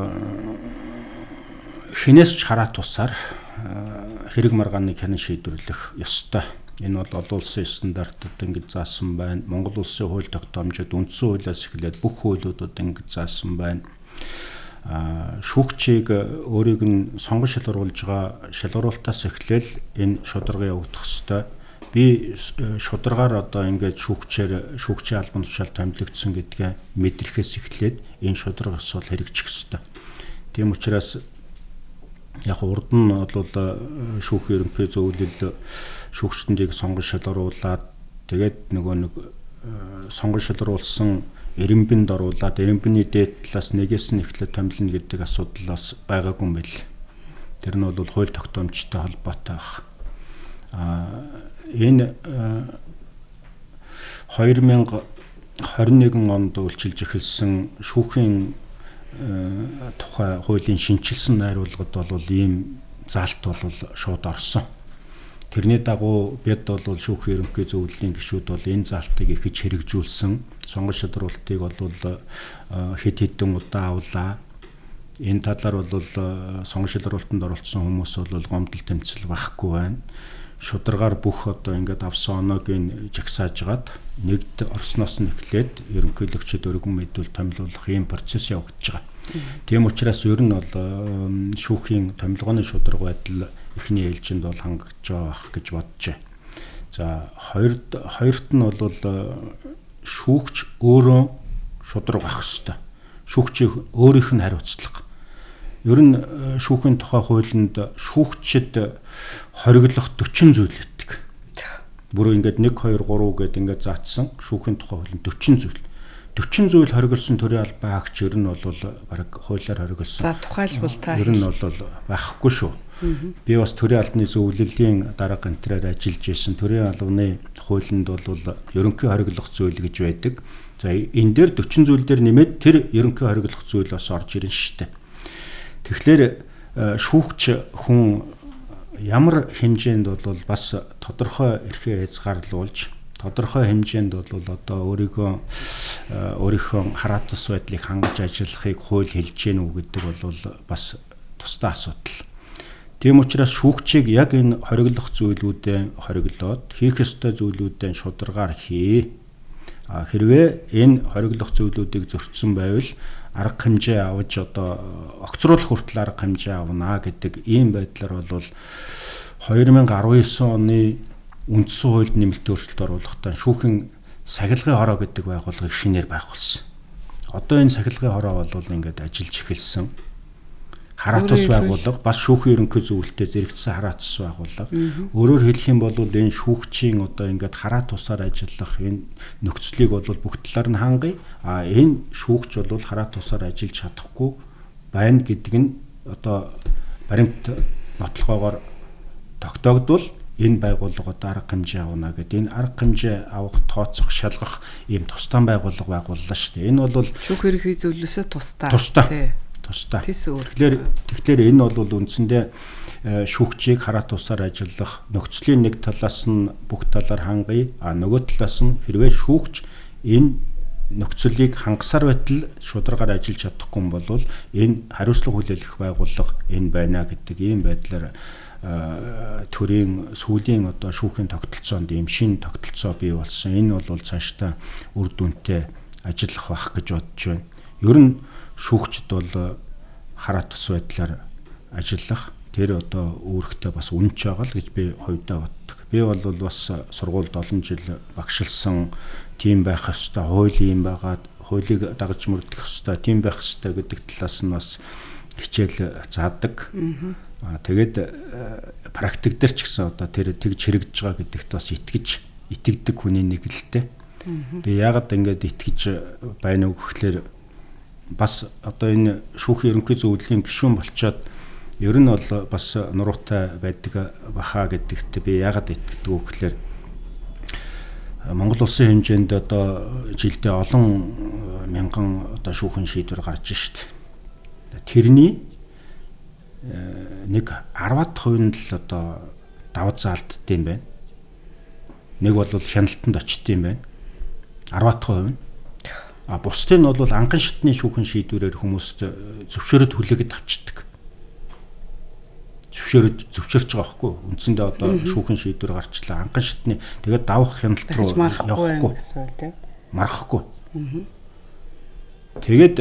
Speaker 2: хинээс ч хараат тусаар хэрэг маргааныг хянан шийдвэрлэх ёстой. Энэ бол олон улсын стандартууд ингэж заасан байна. Монгол улсын хууль тогтоомжид үндсэн хуулиас эхлээд бүх хуулиудад ингэж заасан байна. Шүүгчийг өөрийг нь сонгон шалгаруулж байгаа шалгаруултаас эхлээл энэ шударга явагдах ёстой. Би шударгаар одоо ингээд шүүгчийн албан тушаал томилогдсон гэдгээ мэдрэхээс эхлээд энэ шударга бас бол хэрэгжих ёстой. Тийм учраас яг урд нь бол шүүхийн ерөнхий зөвлөлд шүүгчдийг сонгон шалгаруулад тэгээд нөгөө нэг сонгон шалгаруулсан эренбинд оруулаад эренбиний дээд талаас нэгээс нь эхлээд томилно гэдэг асуудал бас байгаагүй юм байл. Тэр нь бол хууль тогтоомжтой холбоотой байна. Энэ 2021 онд үйлчилж эхэлсэн шүүхийн тухай хуулийн шинжилсэн найруулгад бол ийм заалт бол шууд орсон. Тэрний дагуу бид бол шүүхийн ерөнхий зөвлөлийн гишүүд бол энэ заалтыг ихэж хэрэгжүүлсэн. Сонгон шалгаруултыг бол хэд хэдэн удаа авлаа. Энэ талаар бол сонгон шалгаруултанд оролцсон хүмүүс бол гомдол тэмцэл байхгүй байна. Шударгаар бүх одоо ингээд авсан оноог нь жагсаажгаад нэгд орсноос нь эхлээд ерөнхийлөгчд өргөн мэдүүл томилуулах ийм процесс явагдаж байгаа. Тийм учраас ер нь бол шүүхийн томилгооны шударга байдал эхний ээлжинд бол хангаж байгаа гэж бодож байна. За хоёрт нь бол шүүгч өөрөө шударга авах хэрэгтэй. Шүүгчийг өөрийнх нь хариуцлага. Ер нь шүүхийн тухай хуулинд шүүгчид хориглох 40 зүйл өгдөг. Бүр ингээд 1 2 3 гэдээ ингээд заасан шүүхийн тухай хуулинд 40 зүйл. 40 зүйл хориглосон төрийн албан хаагч ер нь бол бараг хуулиар хориглосон.
Speaker 1: За тухайлбал та
Speaker 2: ер нь бол байхгүй шүү. Би бас төрийн албаны зөвлөлийн дарга энтрээр ажиллаж исэн. Төрийн албаны хуулинд бол ерөнхий хориглох зүйл гэж байдаг. За энэ дээр 40 зүйл дээр нэмээд тэр ерөнхий хориглох зүйл бас орж ирнэ шүү дээ. Тэгэхээр шүүгч хүн ямар хэмжээнд бол бас тодорхой эрхээ хязгаарлуулж тодорхой хэмжээнд бол одоо өөрийнхөө хараат тус байдлыг хангаж ажиллахыг хууль хэлж гэнэ үү гэдэг бол бас тусдаа асуудал. Тийм учраас шүүгчийг яг энэ хориглох зүйлүүдэд хориглоод хийх ёстой зүйлүүдэд шударгаар хий. Хэрвээ энэ хориглох зүйлүүдийг зөрчсөн байвал арга хэмжээ авч одоо огцруулах хүртэл арга хэмжээ авна гэдэг ийм байдлаар бол 2019 оны үндсэн хуульд нэмэлт өөрчлөлт оруулахдаа шүүхийн сахилгын хороо гэдэг байгууллагыг шинээр байгуулсан. Одоо энэ сахилгын хороо бол ингээд ажиллаж эхэлсэн. Хараат тус байгууллага бас шүүхийн ерөнхий зөвлөлтөд зэрэгцсэн хараат тус байгууллага. Өөрөөр хэлэх юм бол энэ шүүгчийн одоо ингээд хараат тусаар ажиллах энэ нөхцөлийг бол бүх талаар нь хангая. Энэ шүүгч бол хараат тусаар ажиллаж чадахгүй байна гэдэг нь одоо баримт нотлохоогоор тогтоогдвол энэ байгууллага одоо арга хэмжээ авна гэдэг. Энэ арга хэмжээ авах, тооцох, шалгах ийм тусдаа байгууллага байгууллаа шүү дээ. Энэ бол
Speaker 1: шүүх ерөнхий зөвлөлөөсөө тусдаа.
Speaker 2: Тэгэхээр энэ бол үндсэндээ шүүгчийг хараат тусаар ажиллах нөхцөлийн нэг талаас нь бүх талаар хангая. Нөгөө талаас нь хэрвээ шүүгч энэ нөхцөлийг хангасаар байтал шударгаар ажиллаж чадахгүй юм бол энэ хариуцлага хүлээлгэх байгууллага энэ байна гэдэг ийм байдлаар төрийн сүүлийн одоо шүүхийн тогтолцоонд ийм шинэ тогтолцоо бий болсон. Энэ бол цаашдаа үр дүнтэй ажиллах байх гэж бодож байна. Ер нь шүүгчд бол хараат тус байдлаар ажиллах тэр одоо үүрэгтэй бас үнэнч байгаа л гэж би хувьдаа боддог. Би бол бас сургуульд олон жил багшилсан, тийм байх ёстой, хууль юм байгаад хуулийг дагаж мөрдөх ёстой, тийм байх ёстой гэдэг талаас нь бас хичээл заадаг. Тэгээд практик дээр ч гэсэн одоо тэр тэгж хэрэгжиж байгаа гэдэгт бас итгэдэг хүний нэг л дээ. Би яагаад ингэж итгэж байна уу гэхлээр бас одоо энэ шүүхийн ерөнхий зөвлөлийн гишүүн болчоод ер нь бол бас нуруутай байдаг баха гэдэгт би яагаад итгэдэг вэ гэхлээр Монгол улсын хэмжээнд одоо жилдээ олон мянган одоо шүүхэн шийдвэр гарч шít. Тэрний нэг 10% нь л одоо давж заалддаг юм байна. Нэг бол хяналтанд очт юм байна. 10% нь. Бусдын нь бол анхан шатны шүүхэн шийдвэрээр хүмүүст зөвшөөрөд хүлээгээд авчдаг. Зөвшөөрч байгаа байхгүй. Үндсэндээ одоо шүүхэн шийдвэр гарчлаа. Анхан шатны тэгээд давах хяналт руу явахгүй. Маргахгүй. Тэгээд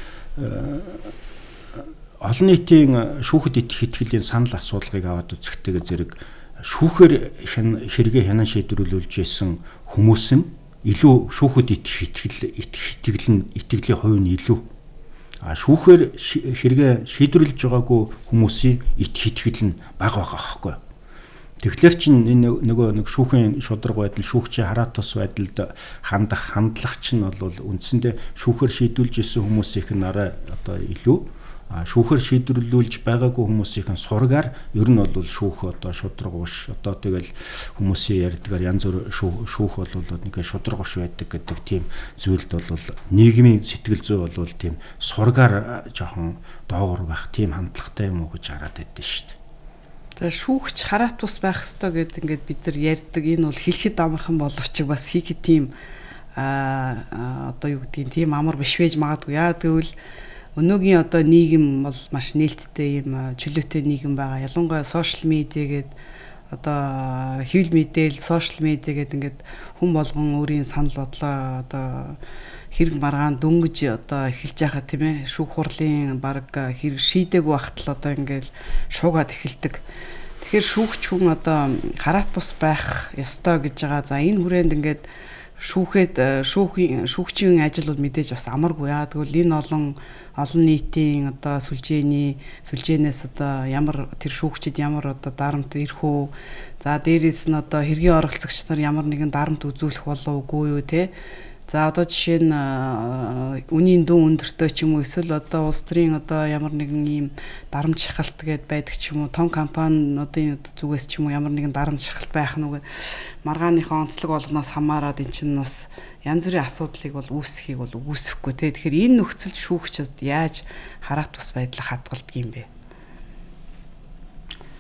Speaker 2: олон нийтийн шүүхэд итгэлийн санал асуулгыг аваад үзэхтэйгээ зэрэг шүүхээр хэрэгээ хянан шийдвэрлүүлж байсан хүмүүс нь илүү шүүхэд итгэлийн хувь нь илүү. Шүүхээр хэрэгээ шийдвэрлэж байгаагүй хүмүүсийн итгэл нь бага байгаа байхгүй. Тэгэхээр чин энэ нэг шүүхийн шударга байдал, шүүгчийн хараат тус байдалд хандах хандлага чинь бол үндсэндээ шүүхээр шийдвэрлж исэн хүмүүсийнх нь арай одоо илүү. Шүүхээр шийдвэрлүүлж байгаагүй хүмүүсийн сургаар ер нь бол шүүх одоо шударгууш одоо тэгэл хүмүүсийн ярьдгаар янз бүр шүүх бол нэг шударгууш байдаг гэдэг тийм зүйлд бол нийгмийн сэтгэл зүй бол тийм сургаар жоохон доогуур байх тийм хандлагатай юм уу гэж хараад байдсан шүү дээ.
Speaker 1: За шүүгч хараат тус байх ёстой гэдэг ингээд бид нар ярьдаг. Энэ бол хэлэхэд амархан боловч бас хийхэд тийм одоо юу гэдгийг тийм амар биш байж магадгүй. Яа гэвэл өнөөгийн одоо нийгэм бол маш нээлттэй юм чөлөөтэй нийгэм байгаа. Ялангуяа сошиал медиа гэдэг одоо хэвлэл мэдээл, сошиал медиа гэдэг ингээд хүн болгон өөрийн санал бодлоо одоо хэрэг маргаан дөнгөж одоо эхэлж байгаа тийм ээ. Шүүх хурлын баг хэрэг шийдээгүй байхад л одоо ингээд шуугаад эхэлдэг. Тэгэхээр шүүгч хүн одоо хараат бус байх ёстой гэж байгаа. За энэ хүрээнд ингээд шүүгчийн ажил бол мэдээж бас амаргүй яа. Тэгвэл энэ олон нийтийн одоо сүлжээнээс одоо ямар тэр шүүгчид ямар одоо дарамт ирэх үү. За дээрээс нь одоо хэргийн оролцогч нар ямар нэгэн дарамт үзүүлэх болов уу те. За одоо жишээ нь үнийн дүн өндөртэй ч юм уу эсвэл одоо улс төрийн одоо ямар нэгэн ийм дарамт шахалт гээд байдаг ч юм уу том компаниудын зүгээс ч юм уу ямар нэгэн дарамт шахалт байх нүгэ маргааныхаа онцлог болгоноос хамаарад эн чинь бас янз бүрийн асуудлыг бол үүсэхийг бол үүсэхгүй те. Тэгэхээр энэ нөхцөлд шүүгчид яаж хараат бус байдлаа хадгалдаг юм бэ?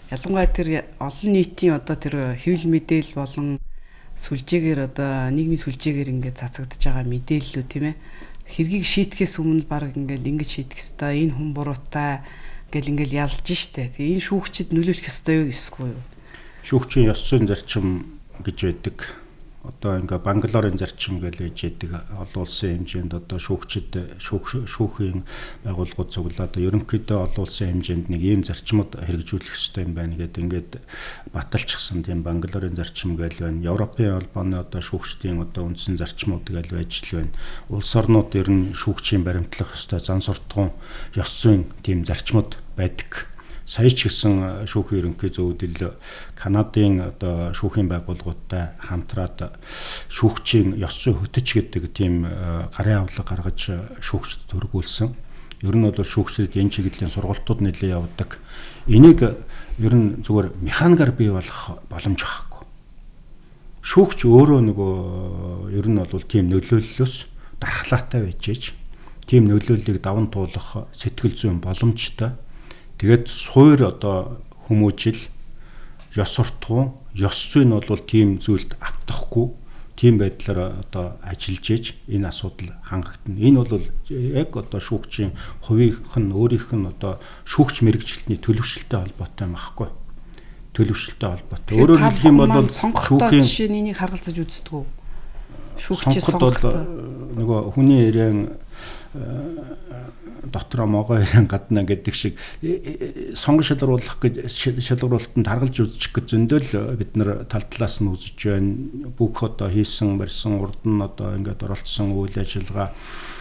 Speaker 1: ялангуяа тэр олон нийтийн одоо тэр хэвлэл мэдээлэл болон сүлжээгээр одоо нийгмийн сүлжээгээр ингээд цацагдж байгаа мэдээллүүд тийм ээ хэргийг шийтгэхээс өмнө баг ингээд ингэж шийдэх ёстой энэ хүн буруутай ингээл ялж штэ. Тэгээ энэ шүүгчид нөлөөлөх ёстой юу эсвэл юу?
Speaker 2: Шүүгчийн ёс зүйн зарчим гэж байдаг. Одоо ингээ Бангалорын зарчим гэж байдаг. Олон улсын хэмжээнд одоо шүүхийн байгууллагууд цуглаад ерөнхийдөө олон улсын хэмжээнд нэг ийм зарчмууд хэрэгжүүлэх ёстой юм байна гэдэг ингээд баталчихсан тийм Бангалорын зарчим гэж байна. Европын холбооны одоо шүүгчдийн одоо үндсэн зарчмууд гэж байж л байна. Улс орнууд ер нь шүүгчийн баримтлах ёстой зан суртахуун ёс зүйн тийм зарчмууд байдаг. Сая ч гэсэн шүүхийн ерөнхий зөвлөл Канадын одоо шүүхийн байгууллагуудтай хамтраад шүүгчийн ёс зүйн хөтөч гэдэг тийм гарын авлага гаргаж шүүгчд төргүүлсэн. Ер нь бол шүүгчид энэ чиглэлийн сургалтууд нэлээд явдаг. Энийг ер нь зүгээр механикаар бий болох боломж байхгүй. Шүүгч өөрөө нөгөө ер нь бол тийм нөлөөллөөс дархлаатай байж тийм нөлөөллийг даван туулах сэтгэл зүйн боломжтой. Тэгээд суур одоо хүмүүжил ёс суртахуун, ёс зүй нь бол тийм зүйлд автахгүй, тийм байдлаар одоо ажиллаж ийж энэ асуудал хангагдана. Энэ бол яг одоо шүүгчийн хувийнх нь өөрийнх нь одоо шүүгч мэрэгчлэлтний төлөвшөлтэй холбоотой юм аахгүй. Төлөвшөлтэй холбоотой.
Speaker 1: Өөрөөр хэлэх юм бол шүүхийн жишээ энийг харгалзаж үздэг үү? Шүүгчийн сонгоход
Speaker 2: нөгөө хүний ирээн дотроо могоо ирээн гадна гэдэг шиг сонгон шалгаруулах гэж шалгаруулалтанд харгалж үзчих гэж зөндөл бид нар тал талаас нь үзэж байна. Бүх одоо хийсэн барьсан урд нь одоо ингээд оролцсон үйл ажиллагаа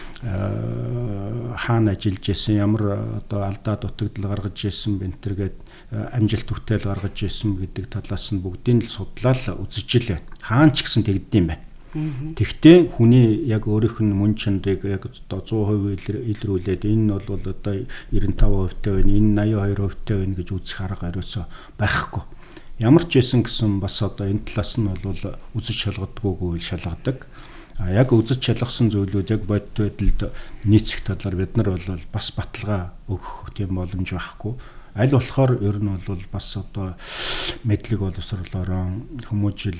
Speaker 2: хаана ажиллаж исэн, ямар одоо алдаа дутагдал гаргаж исэн бэнтэргээд амжилт бүтээл гаргаж исэн гэдэг талаас нь бүгдийг л судлаад үзэж л байна. Хаан ч гэсэн тэгдэм байна. Тэгтээ хүний яг өөрийнх нь мөн чанарыг яг одоо 100% илрүүлээд энэ бол одоо 95%-тэй байна, энэ 82%-тэй байна гэж үзэх арга ерөөсөө байхгүй. Ямар ч байсан гэсэн бас одоо энэ талаас нь бол үзэж шалгадаггүй шалгадаг. Яг үзэж шалгасан зүйлүүд яг бодит байдалд нийцэх талаар бид нар бол бас баталгаа өгөх тийм боломж байхгүй. Аль болохоор ер нь бол бас одоо мэдлэг боловсруулаараа хүмүүжил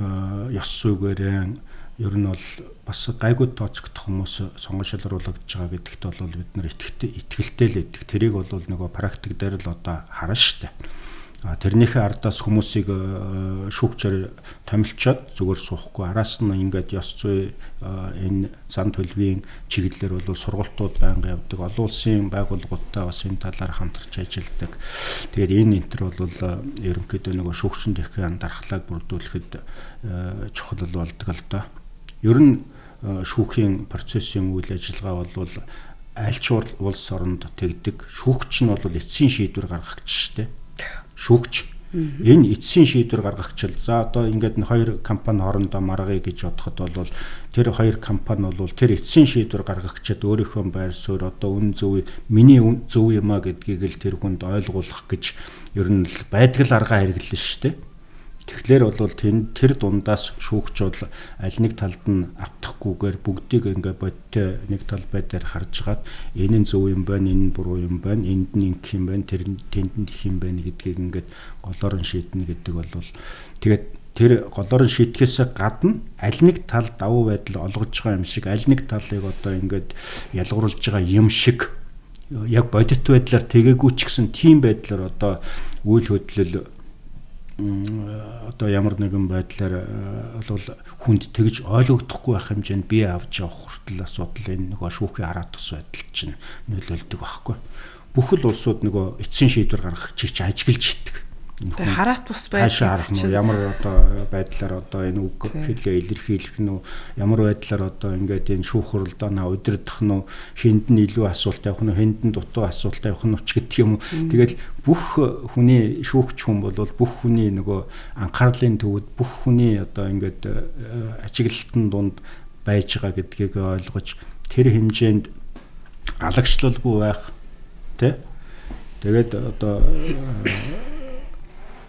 Speaker 2: ёс зүйгээрээ ер нь бол бас гайгүй тооцогдох хүмүүс сонгон шалгаруулагдж байгаа гэдэгт бол бид нар итгэлтэй л байдаг. Тэрийг бол нөгөө практик дээр л одоо харна штэ. Тэрнийхээ ардаас хүмүүсийг шүүгчээр томилчоод зүгээр суухгүй араас нь ингээд ёс зүй энэ зан төлөвийн чиглэлээр бол сургалтууд байнга явдаг. Олон улсын байгууллагуудтай бас энэ талаар хамтарч ажилладаг. Тэгээд энэ энтер бол ерөнхийдөө нөгөө шүүгчдийн дархлааг бүрдүүлэхэд чухал болдог л доо. Ер нь шүүхийн процессын үйл ажиллагаа бол аль ч улс оронд тэгдэг. Шүүгч нь бол эцсийн шийдвэр гаргагч штэ. Шүүгч энэ эцсийн шийдвэр гаргагчл за одоо ингээд хоёр компани хоорондоо маргая гэж бодоход бол тэр хоёр компани бол тэр эцсийн шийдвэр гаргагчид өөрийнхөө байр суурь одоо үн зөв миний зөв юм а гэдгийг л тэр хүнд ойлгуулах гэж ер нь байдгал арга хэрэглэн штэ. Тэгэхээр бол тэр дундаас шүүгч бол аль нэг талд нь автахгүйгээр бүгдийг ингээ бодтой нэг талбай дээр харж гаад энэ нь зөв юм байна, энэ нь буруу юм байна, энд нь ингэх юм байна, тэнд нь их юм байна гэдгийг ингээд голоор нь шийднэ гэдэг бол тэгээд тэр голоор нь шийдэхээс гадна аль нэг тал давуу байдал олгож байгаа юм шиг аль нэг талыг одоо ингээд ялгуурлаж байгаа юм шиг яг бодит байдлаар тэгээгүй ч гэсэн тийм байдлаар одоо үйл хөдлөл одоо ямар нэгэн байдлаар бол хүнд тэгж ойлгогдохгүй байх хэмжээнд бие авч явах хүртэл асуудал энэ нөгөө шүүхийн араа тус байдал чинь нөлөөлдөг байхгүй. Бүхэл улсууд нөгөө эцсийн шийдвэр гаргах чиг ажиглаж итдэг.
Speaker 1: Тэгээ хараат бус байдал
Speaker 2: чинь ямар одоо байдлаар одоо энэ үг хэлээ илэрхийлэх нь ямар байдлаар одоо ингээд энэ шүүх хуралдаанаа удирдах нь хэнд нь илүү асуулт явах нь хэнд нь дутуу асуулт явах нь ч гэдэг юм. Тэгэл бүх хүний шүүгч хүн бол бүх хүний нөгөө анхаарлын төвд бүх хүний одоо ингээд ачиглалтын дунд байж байгаа гэдгийг ойлгож тэр хэмжээнд алагчлалгүй байх тий. Тэгээд одоо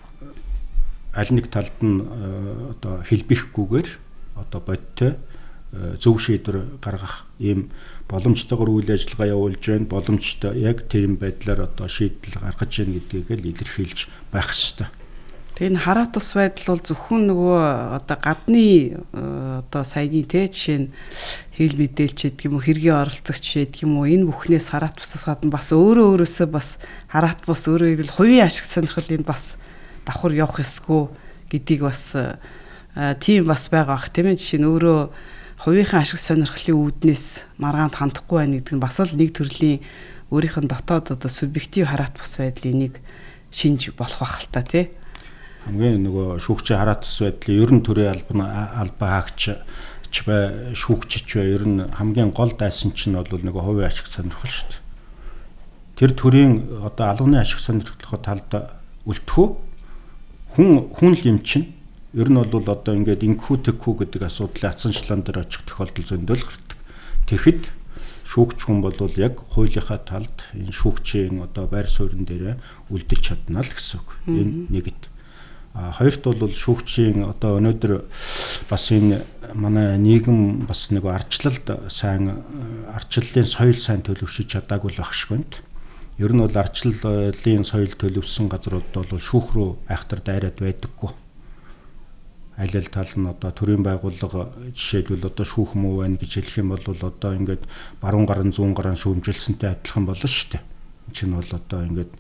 Speaker 2: аль нэг талд нь одоо хэлбэхгүйгээр одоо бодтой зөв шийдвэр гаргах ийм боломжтойгоор үйл ажиллагаа явуулж байна. Боломжтой яг тийм байдлаар одоо шийдэл гаргаж байна гэдгийг л илэрхийлж байх ёстой.
Speaker 1: Тэгээ энэ хараат ус байдал бол зөвхөн нөгөө одоо гадны одоо саяны жишээ нь хэл мэдээлч гэдэг юм уу, хэргийн оролцогч гэдэг юм уу, энэ бүхнээс хараат бусаас гадна бас өөрөөсөө бас хараат бус өөрөөр хэлбэл хувийн ашиг сонирхол энэ бас давхар явах ёсгүй гэдгийг бас тийм бас байгаа ах тийм ээ. Жишээ нь өөрөө хувийнхаа ашиг сонирхлын үүднээс маргаанд хандахгүй байна гэдэг нь бас л нэг төрлийн өөрийнх нь дотоод одоо субъектив хараат бус байдлын нэг шинж болох бах л та тий.
Speaker 2: Хамгийн нөгөө шүүгчийн хараат бус байдлын ерөн төрийн албаа хаагч бай, шүүгчч бай, ер нь хамгийн гол дайсан чинь бол нөгөө хувийн ашиг сонирхол шүү дээ. Тэр төрийн одоо албаны ашиг сонирхлын талд үлдэхүү хүн л юм чинь ер нь бол одоо ингээд инхүү тэгхүү гэдэг асуудлын ацанчлан дээр очих тохиолдол зөндөл гардаг. Тэгэхэд шүүгч хүн бол яг хуулийнхаа талд энэ шүүгчийн одоо байр суурин дээр үлдэж чадна л гэсэн үг. Энэ нэгт. Хоёрт бол шүүгчийн одоо өнөөдөр бас энэ манай нийгэм бас нэг арчлалд сайн арчлалын соёл сайн төлөвшөж чадаагүй л багш гэнт. Ер нь бол арчлалын соёл төлөвсөн газрууд бол шүүх рүү айхтар дайраад байдаггүй. Аль аль тал нь одоо төрийн байгууллага жишээлбэл одоо шүүх муу байна гэж хэлэх юм бол одоо ингээд баруун гарын зүүн гарын шүүмжилсэнтэй адилхан болно шүү дээ. Чинь бол одоо ингээд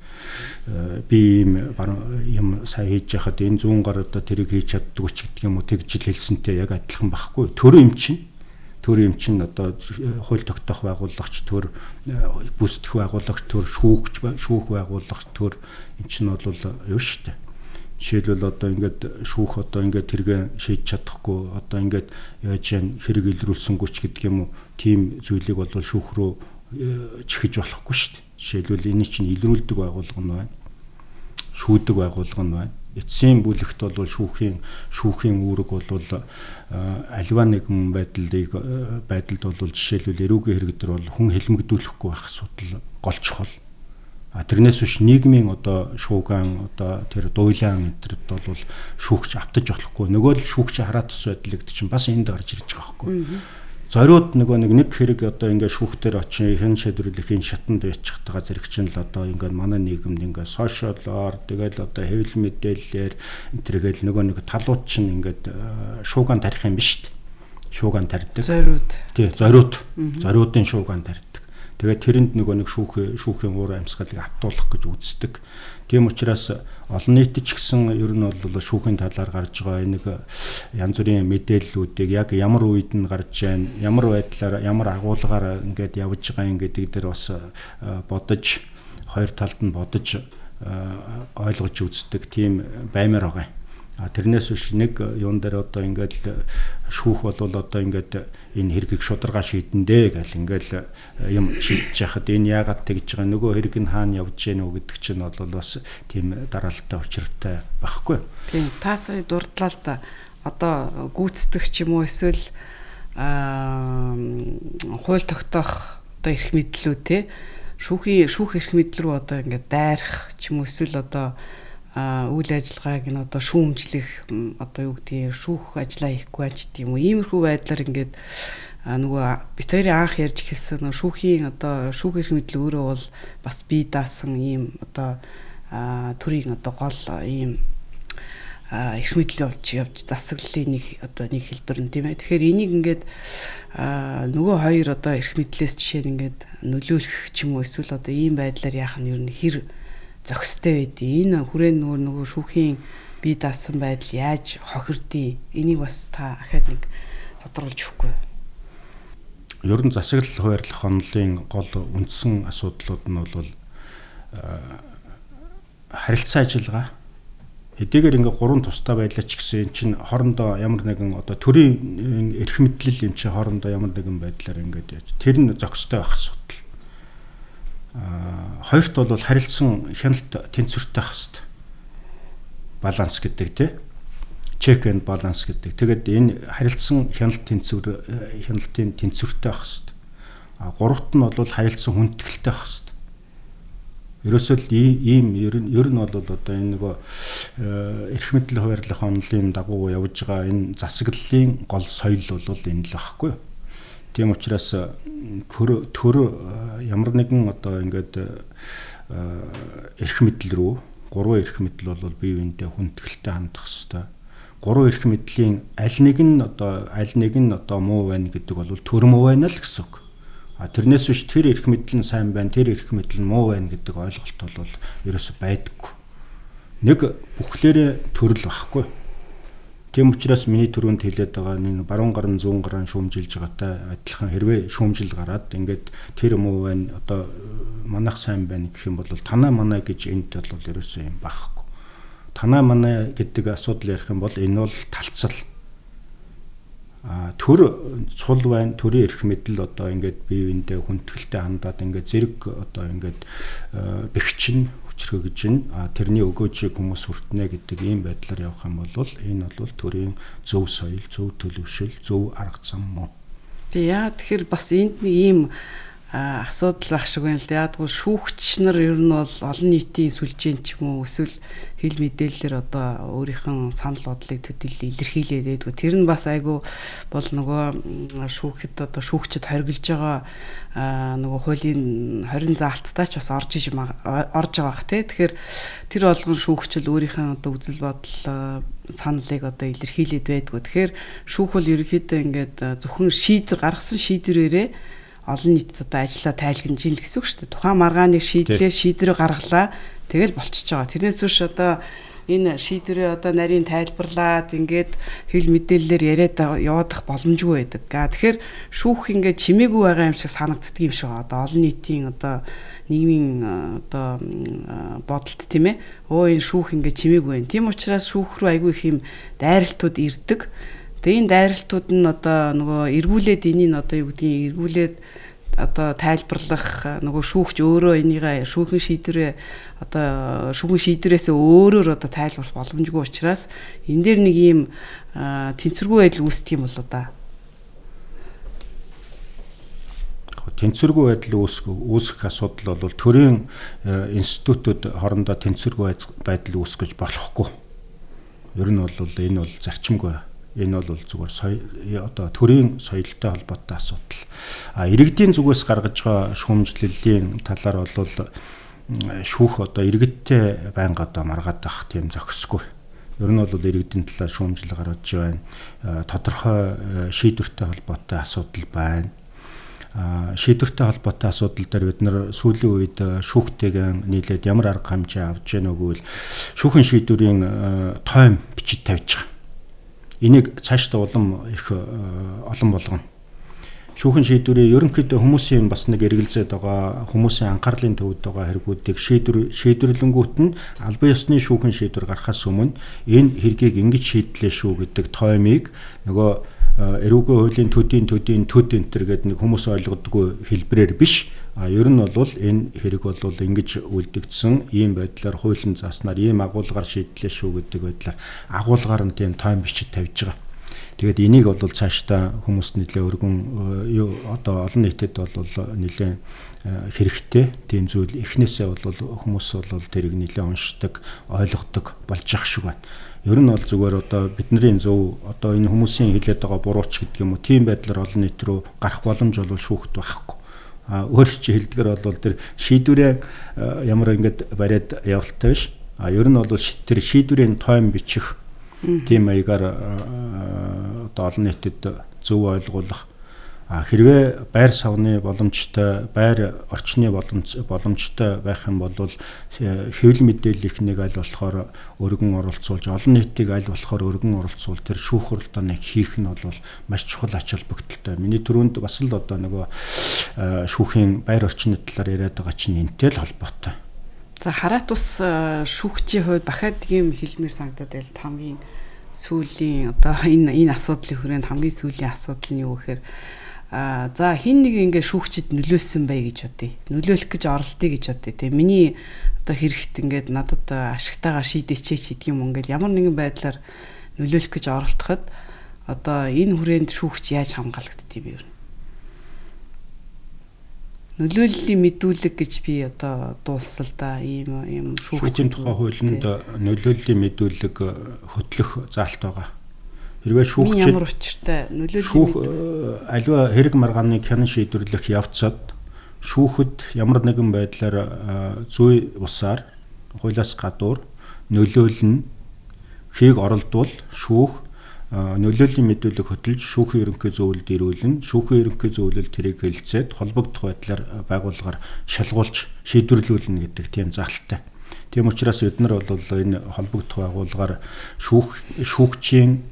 Speaker 2: би юм сайн хийж яхад энэ зүүн гар одоо тэрийг хийж чаддгүй ч гэдэг юм уу тэгж хэлсэнтэй яг адилхан байхгүй. Төр юм чинь одоо хууль тогтоох байгууллагч төр бүсдэх байгууллагч төр шүүх байгууллагч төр энэ чинь бол юу шүү дээ. Жишээлбэл одоо ингээд шүүх одоо ингээд тэргээ шийдэж чадахгүй одоо ингээд яаж хэрэг илрүүлсэнгүй ч гэдэг юм уу тийм зүйлийг бол шүүх рүү чихэж болохгүй шүү дээ. Жишээлбэл энэ чинь илрүүлдэг байгууллага нь байна. Шүүдэг байгууллага нь байна. Эцсийн бүлэгт бол шүүхийн үүрэг бол аливаа нэгэн байдалд бол жишээлбэл эрүүгийн хэрэг дээр бол хүн хэлмэгдүүлэхгүй байх асуудал гол чухал. Тэрнээс биш нийгмийн одоо шууган одоо тэр дуйлаан энтерд бол шүүгч автаж болохгүй. Нөгөө л шүүгчийн хараат тус байдал гэдэг чинь бас энд гарч ирж байгаа байхгүй. Зориуд нөгөө нэг хэрэг одоо ингээд шүүхтэр очиж хэн шийдвэрлэхийн шатанд яцчихтайгаа зэрэг чинь л одоо ингээд манай нийгэмд ингээд сошиалоор тэгэл одоо хэвлэл мэдээллээр энтергээл нөгөө нэг талууд чинь ингээд шууган тарих юм биш үү? Шууган тарьдаг.
Speaker 1: Зориуд.
Speaker 2: Тий, зориудын шууган тарьдаг. Тэгээд тэрэнд нөгөө нэг шүүхийн уур амьсгалыг автуулах гэж үздэг. Тийм учраас олон нийтэд ч гэсэн ер нь бол шүүхийн талаар гарч байгаа нэг янз бүрийн мэдээллүүдийг яг ямар үед нь гарч байна, ямар байдлаар, ямар агуулгаар ингээд явж байгаа юм гэдэг дээр бас бодож хоёр талд нь бодож ойлгож үздэг тийм баймаар байгаа юм. Тэрнээс биш нэг юун дээр одоо ингээд шүүх бол одоо ингээд энэ хэргийг шударга шийдэндээ гэл ингээд юм шийдэж яхад энэ яагаад тэгж байгаа нөгөө хэрэг нь хаана явж гэнэ үү гэдэг чинь бол бас тийм дараалалтай учиртай байхгүй.
Speaker 1: Тийм та сая дурдлаа л да. Одоо гүйцэтгэх ч юм уу эсвэл хууль тогтоох одоо эрх мэдлүүд те шүүх эрх мэдэл рүү одоо ингээд дайрах ч юм уу эсвэл одоо үйл ажиллагааг нь одоо шүүмжлэх одоо юу гэдгийг шүүх ажиллаа хийхгүй байж гэдэг юм уу иймэрхүү байдлаар ингээд нөгөө бит хоёрын анх ярьж хэлсэн нөгөө шүүхийн одоо шүүх эрх мэдэл өөрөө бол бас бие даасан ийм одоо төрийн одоо гол ийм эрх мэдэл явж засаглалын нэг хэлбэр нь тийм ээ. Тэгэхээр энийг ингээд нөгөө хоёр одоо эрх мэдлээс жишээ нь ингээд нөлөөлөх ч юм уу эсвэл одоо ийм байдлаар яах нь ер нь хэр зохистой байдیں۔ Энэ хүрээ нөгөө шүүхийн бие даасан байдал яаж хохирдیں۔ Энийг бас та ахаад нэг тодруулж өгөхгүй.
Speaker 2: Ер нь засаглал хуваарлах онолын гол үндсэн асуудлууд нь бол харилцаа ажиллагаа. Хэдийгээр ингээ гурван тустай байлаа ч гэсэн эн чинь хоорондоо ямар нэгэн одоо төрийн эрх мэдлэл юм чи хоорондоо ямар нэгэн байдлаар ингээд яаж тэр нь зохистой байх асуудал. Хоёрт бол харилцсан хяналт тэнцвэртэй байх хэрэгтэй. Баланс гэдэг тий. Check and balance гэдэг. Тэгээд энэ харилцсан хяналтын тэнцвэртэй байх хэрэгтэй. Гуравт нь бол харилцсан хүндэтгэлтэй байх хэрэгтэй. Ерөөсөө ийм ер нь бол одоо энэ нөгөө эрх мэдэл хуваарлах онолын дагуу явж байгаа энэ засаглалын гол соёл бол энэ л багхгүй. Тийм учраас төр ямар нэгэн одоо ингээд эрх мэдэл рүү 3 эрх мэдэл бол бие биендээ хүндэтгэлтэй хандах хэрэгтэй. 3 эрх мэдлийн аль нэг нь одоо муу байна гэдэг бол төр муу байна л гэсэн үг. Тэрнээс биш тэр эрх мэдэл нь сайн байна, тэр эрх мэдэл нь муу байна гэдэг ойлголт бол ерөөсөй байдаггүй. Нэг бүхлээрээ төрөл багхгүй. Тийм учраас миний түрүүнд хэлээд байгаа энэ баруун гар нь зүүн гараа шүүмжилж байгаатай адилхан хэрвээ шүүмжил гараад ингээд тэр муу байна, одоо манайх сайн байна гэх юм бол танаа манаа гэж энд бол ерөөсөй юм багхгүй. Танаа манаа гэдэг асуудал ярих юм бол энэ бол талцал. Төр цул байна, төрийн эрх мэдэл одоо ингээд бие биендээ хүндэтгэлтэй хандаад ингээд зэрэг одоо ингээд бэхжин хүчрхэгжин тэрний өгөөжийг хүмүүс хүртнэ гэдэг ийм байдлаар явах юм бол энэ бол төрийн зөв соёл, зөв төлөвшил, зөв арга зам мөн.
Speaker 1: Тэгэхээр бас энд нэг ийм асуудал байх шиг байна л да. Ягдгүй шүүгч нар ер нь бол олон нийтийн сүлжээн ч юм уу эсвэл хэл мэдээлэлээр одоо өөрийнх нь санал бодлыг төдийлөн илэрхийлээд байдгүй. Тэр нь бас айгүй бол нөгөө шүүхэд одоо шүүгчд хоригдж байгаа нөгөө хуулийн 20 заалттай ч бас орж байгаа бах тий. Тэгэхээр тэр болгон шүүгчл өөрийнх нь одоо үзэл бодол саналыг одоо илэрхийлээд байдгүй. Тэгэхээр шүүх бол ерөнхийдөө ингээд зөвхөн шийдвэр гаргасан шийдвэрээрээ олон нийтэд одоо ажиллаа тайлгнаж ийн гэсэн үг шүү дээ. Тухайн маргааныг шийдвэрээ гаргалаа. Тэгэл болчихж байгаа. Тэрнээс биш одоо энэ шийдвэрээ одоо нарийн тайлбарлаад ингээд хэл мэдээллээр яриад яваадах боломжгүй байдаг. Тэгэхээр шүүх ингээд чимээгүй байгаа юм шиг санагддаг юм шиг байна. Одоо олон нийтийн одоо нийгмийн одоо бодолт тийм ээ. Энэ шүүх ингээд чимээгүй байна. Тийм учраас шүүх рүү айгүй их юм дайралтууд ирдэг. Тэгээ энэ дайралтууд нь одоо нөгөө эргүүлээд энийг одоо юу гэдгийг эргүүлээд одоо тайлбарлах нөгөө шүүгч өөрөө энийгээ шүүхийн шийдвэрээ одоо шүүхийн шийдвэрээс өөрөөр одоо тайлбарлах боломжгүй учраас энэ дээр нэг ийм тэнцвэргүй байдал үүсдэг юм болоо да.
Speaker 2: Тэнцвэргүй байдал үүсэх асуудал бол төрийн институтууд хоорондоо тэнцвэргүй байдал үүсгэж болохгүй. Ер нь бол энэ бол зарчимгүй. Энэ бол зүгээр одоо төрийн соёлтой холбоотой асуудал. Иргэдийн зүгээс гаргаж байгаа шүүмжлэлийн талаар бол шүүх одоо иргэдтэй байнга одоо маргаад байх тийм зохисгүй. Ер нь бол иргэдийн талаар шүүмжлэл гаргаж байна. Тодорхой шийдвэртэй холбоотой асуудал байна. Шийдвэртэй холбоотой асуудал дээр бид нар сүүлийн үед шүүхтэйгэн нийлээд ямар арга хэмжээ авч яах нүгвэл шүүхийн шийдвэрийн тойм бичиж тавьж байгаа. Энийг цаашдаа олон болгоно. Шүүхийн шийдвэрийн ерөнхийдөө хүмүүсийн бас нэг эргэлзээд байгаа хүмүүсийн анхаарлын төвд байгаа хэрэгүүдийг шийдвэрлэнгүүт нь албан ёсны шүүхийн шийдвэр гарахаас өмнө энэ хэргийг ингэж шийдлээ шүү гэдэг тоймыг нөгөө эрүүгийн хуулийн төд энтер гэдэг нэг хүмүүс ойлгодгүй хэлбэрээр биш. Ер нь бол энэ хэрэг бол ингэж үлдэгдсэн ийм байдлаар хуулийн зааснаар ийм агуулгаар шийдлээ шүү гэдэг байдлаар агуулгаар нь тийм тойм бичиж тавьж байгаа. Тэгээд энийг бол цаашдаа хүмүүст нэлээ өргөн одоо олон нийтэд бол нэлээ хэрэгтэй тийм зүйл эхнээсээ бол хүмүүс бол тэрийг нэлээ уншдаг, ойлгодог болж ах шиг байна. Ер нь бол зүгээр одоо бидний зөв одоо энэ хүмүүсийн хэлээд байгаа бурууч гэдэг юм уу тийм байдлаар олон нийт рүү гарах боломж бол шүүхт байхгүй. Өөр чи хэлдгэр бол тэр шийдвэрээ ямар ингэж бариад явалттай биш. Ер нь бол тэр шийдвэрийн тойм бичих тийм маягаар одоо олон нийтэд зөв ойлгуулах хэрвээ байр савны боломжтой, байр орчны боломжтой байх юм бол хэвлэл мэдээллийнхнийг аль болохоор өргөн оролцуулж, олон нийтийг аль болохоор өргөн оролцуул тэр шүүх хуралдааныг хийх нь бол маш чухал ач холбогдолтой. Миний түрүүнд бас л одоо нөгөө шүүхийн байр орчны талаар яриад байгаа чинь энтэй л холбоотой.
Speaker 1: За хараат ус шүүгчийн хувьд бахад ийм хэлмээр санагдаад байл хамгийн сүүлийн одоо энэ асуудлын хүрээнд хамгийн сүүлийн асуудал нь юу гэхээр за хин нэг ингээ шүүгчд нөлөөлсөн бай гэж бодъё. Нөлөөлөх гэж оролдъё гэж бодъё. Тэ миний одоо хэрэгт ингээд надад ашигтайгаар шийдээч гэдэг юм ингээл ямар нэгэн байдлаар нөлөөлөх гэж оролдоход одоо энэ хүрээнд шүүгч яаж хамгаалагддаг юм бэ? нөлөөллийн мэдүүлэг гэж би одоо дууссан л да. Ийм
Speaker 2: шүүхийн тухай хуулинд нөлөөллийн мэдүүлэг хөтлөх заалт байгаа. Хэрвээ шүүгч
Speaker 1: ямар учиртай нөлөөллийн
Speaker 2: аливаа хэрэг маргааны хянан шийдвэрлэх явцад шүүхэд ямар нэгэн байдлаар зүй бусаар хуулиас гадуур нөлөөлнө хийг оролдвол шүүх нөлөөллийн мэдүүлэг хөтлж шүүхийн ерөнхий зөвлөлд ирүүлнэ. Шүүхийн ерөнхий зөвлөл тэрийг хэлэлцээд холбогдох байдлаар байгууллагаар шалгуулж шийдвэрлүүлнэ гэдэг тийм заалттай. Тийм учраас бид нар бол энэ холбогдох байгууллагаар шүүгчийн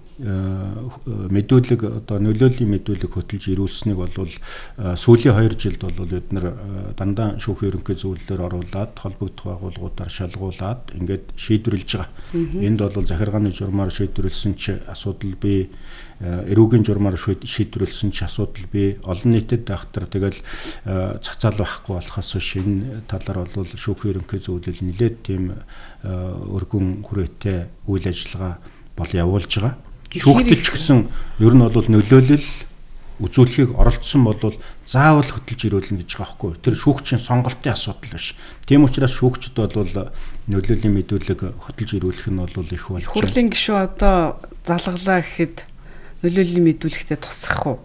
Speaker 2: мэдүүлэг одоо нөлөөллийн мэдүүлэг хөтлж ирүүлсэнийг бол сүүлийн 2 жилд бол бид нар дандаа шүүхийн ерөнхий зөвлөлөөр оруулаад холбогдох байгууллагуудаар шалгуулад ингээд шийдвэрлэж байгаа. Энд бол захиргааны журмаар шийдвэрлсэн ч асуудал бий, эрүүгийн журмаар шийдвэрлсэн ч асуудал бий, олон нийтэд дахтар тэгэл цацаал байхгүй болохоос шинэ талаар бол шүүхийн ерөнхий зөвлөл нэлээд тийм өргөн хүрээтэй үйл ажиллагаа бол явуулж байгаа. Шүүхтэд ч гэсэн ер нь бол нөлөөлөл үзүүлэхийг оролцсон бол заавал хөтлж ирүүлнэ гэж байгаа байхгүй. Тэр шүүгчийн сонголтын асуудал биш. Тийм учраас шүүгчд бол нөлөөллийн мэдүүлэг хөтлж ирүүлэх нь бол их болж байна.
Speaker 1: Хурлын гишүүн одоо залгалаа гэхэд нөлөөллийн мэдүүлэгтээ тусах уу?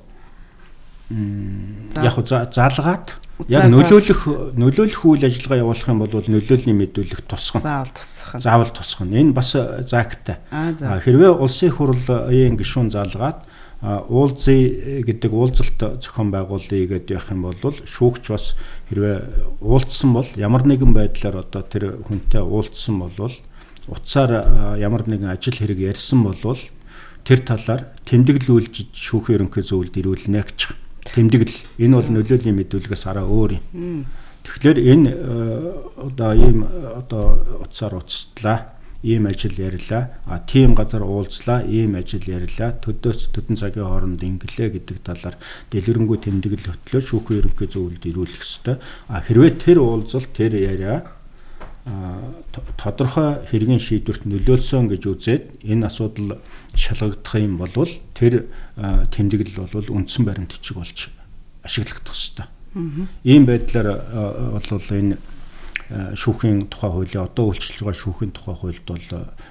Speaker 2: Яг заалгаад яг нөлөөлөх үйл ажиллагаа явуулах юм бол нөлөөллийн мэдүүлэх тусгана. Заавал тусгана. Энэ бас заагтай. Хэрвээ улсын хурлын гишүүн заалгаад уулзъя гэдэг уулзалт зохион байгуулъя гэдэг явах юм бол шүүгч бас хэрвээ уулзсан бол ямар нэгэн байдлаар одоо тэр хүнтэй уулзсан бол утсаар ямар нэгэн ажил хэрэг ярьсан бол тэр талаар тэмдэглүүлж шүүхийн ерөнхий зөвлөлд ирүүлнэ гэж байна. Тэмдэглэл энэ бол нөлөөллийн мэдүүлгээс арай өөр юм. Тэгэхээр энэ одоо ийм одоо утсаар уулзлаа, ийм ажил ярьлаа, тийм газар уулзлаа, ийм ажил ярьлаа, төдөн цагийн хооронд ингэлээ гэдэг талаар дэлгэрэнгүй тэмдэглэл хөтлөө шүүхийн ерөнхий зөвлөлд ирүүлэх ёстой. Хэрвээ тэр уулзалт, тэр яриа тодорхой хэргийн шийдвэрт нөлөөлсөн гэж үзээд энэ асуудал шалгагдах юм бол тэр тэмдэглэл бол үндсэн баримт бичиг болж ашиглагдах ёстой. Ийм байдлаар бол энэ шүүхийн тухай хуулийн одоо үйлчлж байгаа шүүхийн тухай хуульд бол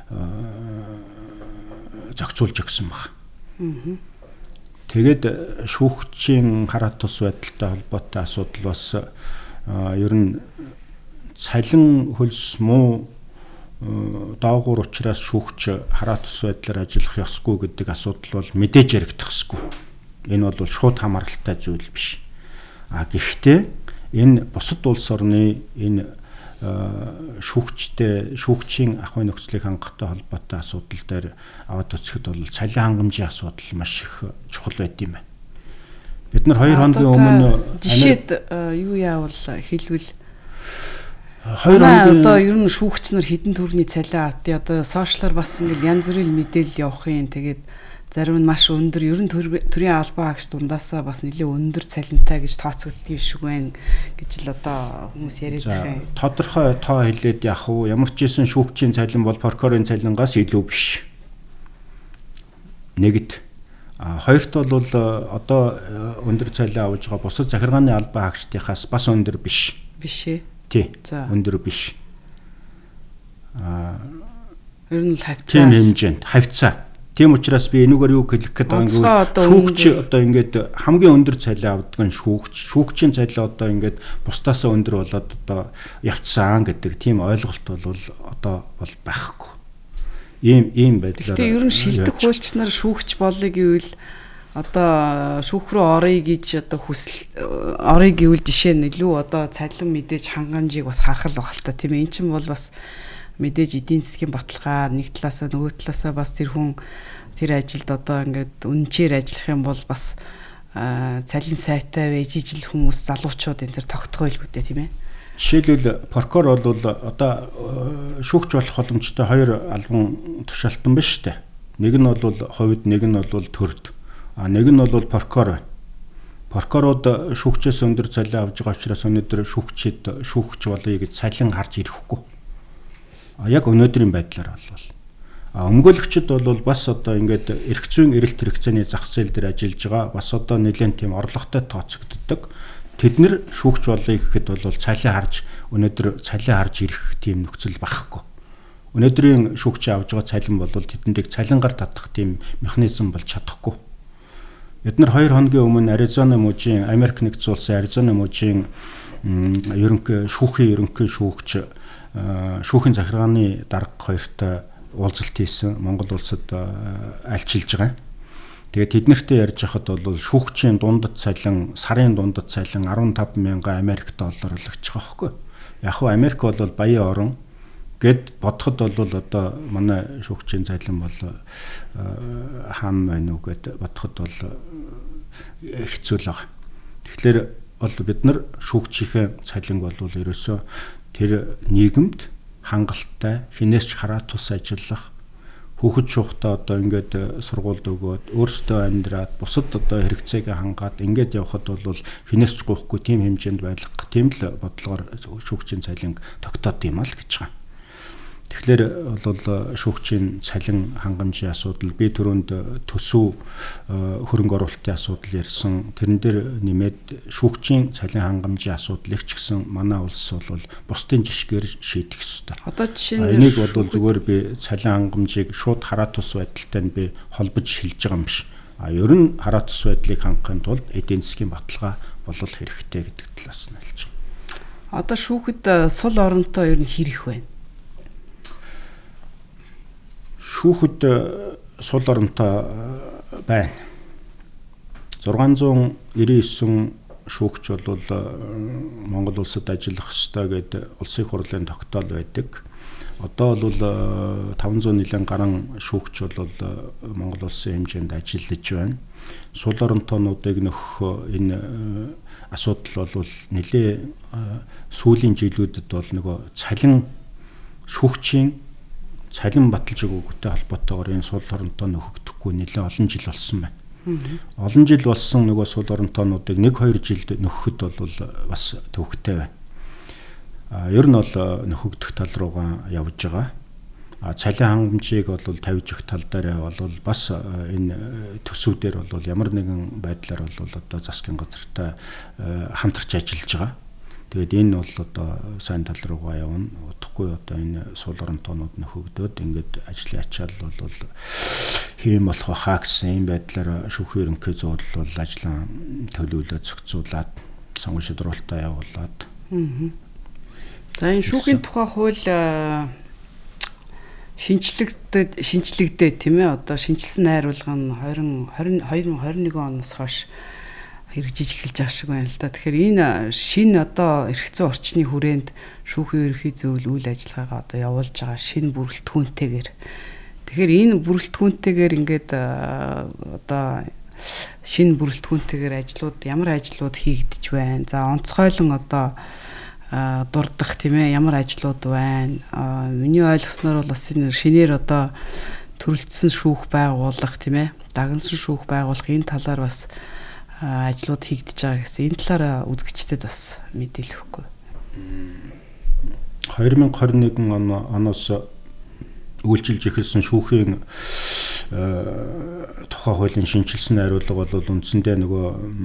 Speaker 2: зохицуулж өгсөн байна. Тэгээд шүүгчийн хараат тус байдалтай холбоотой асуудал бас ер нь цалин хөлс муу доогуур учраас шүүгч хараат тус байдлаар ажиллах ёсгүй гэдэг асуудал бол мэдээж яригдах ёсгүй. Энэ бол шууд хамааралтай зүйл биш. Гэхдээ энэ бусад улс орны энэ шүүгчийн ахуйн нөхцөлийг хангахтай холбоотой асуудал дээр аваад үзэхэд бол цалин хангамжийн асуудал маш их чухал байд юм байна. Бид нар 2 хоногийн өмнө
Speaker 1: жишээд юу яавал хэлвэл 2 хоногийн одоо ер нь шүүгч нар хэдэн төгрөгийн цалин авдیں۔ Одоо сошиалар бас ингээд янз бүрийн мэдээлэл явахын тэгээд зарим нь маш өндөр, ер нь төрийн албан хаагч дундаасаа бас нэлээд өндөр цалинтай гэж тооцогддгийг шиг байна гэж л одоо хүмүүс яриад байгаа.
Speaker 2: Тодорхой тоо хэлээд яах вэ? Ямар ч гэсэн шүүгчийн цалин бол прокурорын цалингаас илүү биш. Нэгд. Хоёрт бол одоо өндөр цалин авж байгаа бусад захиргааны албан хаагчдынхаас бас өндөр биш.
Speaker 1: Биш ээ.
Speaker 2: Тий. Өндөр биш.
Speaker 1: Ер нь л хавцаа.
Speaker 2: Тийм хэмжээнд хавцаа. Тийм учраас би энүүгээр юу хэлэх гээд байгаа юм бэ? Шүүгч одоо ингээд хамгийн өндөр цалин авдаг нь шүүгчийн цалин одоо ингээд бусдаасаа өндөр болоод одоо явцсан гэдэг тийм ойлголт бол одоо бол байхгүй. Ийм байдлаар.
Speaker 1: Гэхдээ ер нь шилдэг хуульч нар шүүгч болъё гэвэл одоо шүүх рүү оръё гэж одоо оръё гэвэл жишээ нь илүү одоо цалин мэдээж хангамжийг бас харах л баг л та тийм ээ. Эн чинь бол бас мэдээж эдийн засгийн баталгаа нэг талаасаа нөгөө талаасаа бас тэр хүн тэр ажилд одоо ингээд үнчээр ажиллах юм бол бас цалин сайтай байж ижил хүмүүс залуучууд энэ төр тогтгоо илгүүдээ тийм ээ.
Speaker 2: Жишээлбэл прокурор бол одоо шүүгч болох боломжтой 2 албан тушаалтан байна шүү дээ. Нэг нь бол хувьд, нэг нь бол төрд. Нэг нь бол прокурор. Прокурорууд шүүгчээс өндөр цалин авж байгаа учраас өнөөдөр шүүгч болъё гэж цалин харж ирэхгүй. Яг өнөөдрийн байдлаар бол өмгөөлөгчд бол бас одоо ингээд эрх зүйн эрэлт хэрэгцээний зах зээл дээр ажиллаж байгаа бас одоо нэлээд тийм орлоготой тооцогддог тэд нэр шүүгч болъё гэхэд бол өнөөдөр цалин харж ирэх тийм нөхцөл багхгүй. Өнөөдрийн шүүгч авж байгаа цалин бол тэдэндээ цалингаар татах тийм механизм болж чадахгүй. Бид нар 2 хоногийн өмнө Аризона мужийн Америк нэгдсэн улсын Аризона мужийн ерөнхий шүүгч шүүхийн захиргааны дарга хоёртой уулзалт хийсэн Монгол улсад альчилж байгаа. Тэгээд тэднэртэй ярьж хахад бол шүүгчийн сарын дундад цалин 15,000 Америк доллар болгож байгаа байхгүй. Яг хөө Америк бол баян орн гэд бодоход бол одоо манай шүүгчийн цалин бол хаана байна уу гэд бодоход бол хэцүү л байгаа. Тэгэхээр бол бид нар шүүгчийн цалин бол ерөөсөө тэр нийгэмд хангалттай хинээс ч хараа тус ажиллах хүүхэд шухтаа одоо ингээд сургуульд өгөөд өөрсдөө амьдраад бусад одоо хэрэгцээгээ хангаад ингээд явхад бол хинээс ч гоохгүй тийм хэмжээнд байх тийм л бодлогоор шүүгчийн цалин тогтоод юм аа л гэж байгаа. Тэгэхээр бол шүүгчийн цалин хангамжийн асуудал би түрүүнд төсөв хөрөнгө оруулалтын асуудал ярьсан. Тэрэн дээр нэмээд шүүгчийн цалин хангамжийн асуудал их ч гэсэн манай улс бол бусдын жишгээр шийдэх ёстой.
Speaker 1: Одоо жишээ нь
Speaker 2: энийг бол зүгээр би цалин хангамжийг шууд хараа тус байдалтай нь би холбож хэлж байгаа юм биш. Ер нь хараа тус байдлыг хангахын тулд эдийн засгийн баталгаа болол хэрэгтэй гэдэг талаас нь хэлж байгаа.
Speaker 1: Одоо шүүхэд сул оронтой ер нь хэрэг байна.
Speaker 2: Шүүхэд сул оронтой байна. 699 шүүгч бол Монгол улсад ажиллах ёстой гэдэг улсын хурлын тогтоол байдаг. Одоо бол 500 нэлээд гарan шүүгч бол Монгол улсын хэмжээнд ажиллаж байна. Сул оронтоонуудыг нөхөх энэ асуудал бол нэлээд сүүлийн жилүүдэд бол нөгөө шүүгчийн цалин баталж өгөхтэй холбоотойгоор энэ сул оронтоо нөхөгдөхгүй нэлээд олон жил болсон байна. Олон жил болсон нөгөө сул оронтоонуудыг 1-2 жилд нөхөхөд бол бас төвөгтэй байна. Ер нь бол нөхөгдөх тал руугаа явж байгаа. Цалин хангамжийг бол тавьж өгөх тал дээр бол бас энэ төсвүүдээр бол ямар нэгэн байдлаар бол одоо засгийн газартай хамтарч ажиллаж байгаа. Тэгээд энэ бол одоо сайн тал руугаа явна. Удахгүй одоо энэ сул оронтоонууд нөхөгдөөд ингээд ажлын ачаал бол хэвэн болох хаа гэсэн юм байдлаар шүүхийн ерөнхий зөвлөл бол ажлаа төлөвлөлөө зохицуулаад сонгон шийдвэрлэлтээ явуулаад.
Speaker 1: За энэ шүүхийн тухай хууль шинжлэгдээ тийм ээ. Одоо шинжилсэн найруулга нь 2021 оноос хойш хэрэгжиж эхэлж байгаа шиг байна л да. Тэгэхээр энэ шинэ одоо эрх зүйн орчны хүрээнд шүүхийн ерөнхий зөвлөл үйл ажиллагаагаа одоо явуулж байгаа шинэ бүрэлдэхүүнтэйгээр. Тэгэхээр энэ бүрэлдэхүүнтэйгээр ингээд одоо шинэ бүрэлдэхүүнтэйгээр ямар ажлууд хийгдэж байна. За онцгойлон одоо дурдах тийм ээ ямар ажлууд байна. Миний ойлгосноор бол бас энэ шинээр одоо төрөлдсөн шүүх байгуулах тийм ээ дагнсан шүүх байгуулах энэ талаар бас ажлууд хийгдэж байгаа гэсэн энэ талаараа үзэгчдэд бас мэдээлэх өгөхгүй.
Speaker 2: 2021 оноос үйлчилж эхэлсэн шүүхийн тухай хуулийн шинжилсэн найруулга бол үндсэндээ нөгөө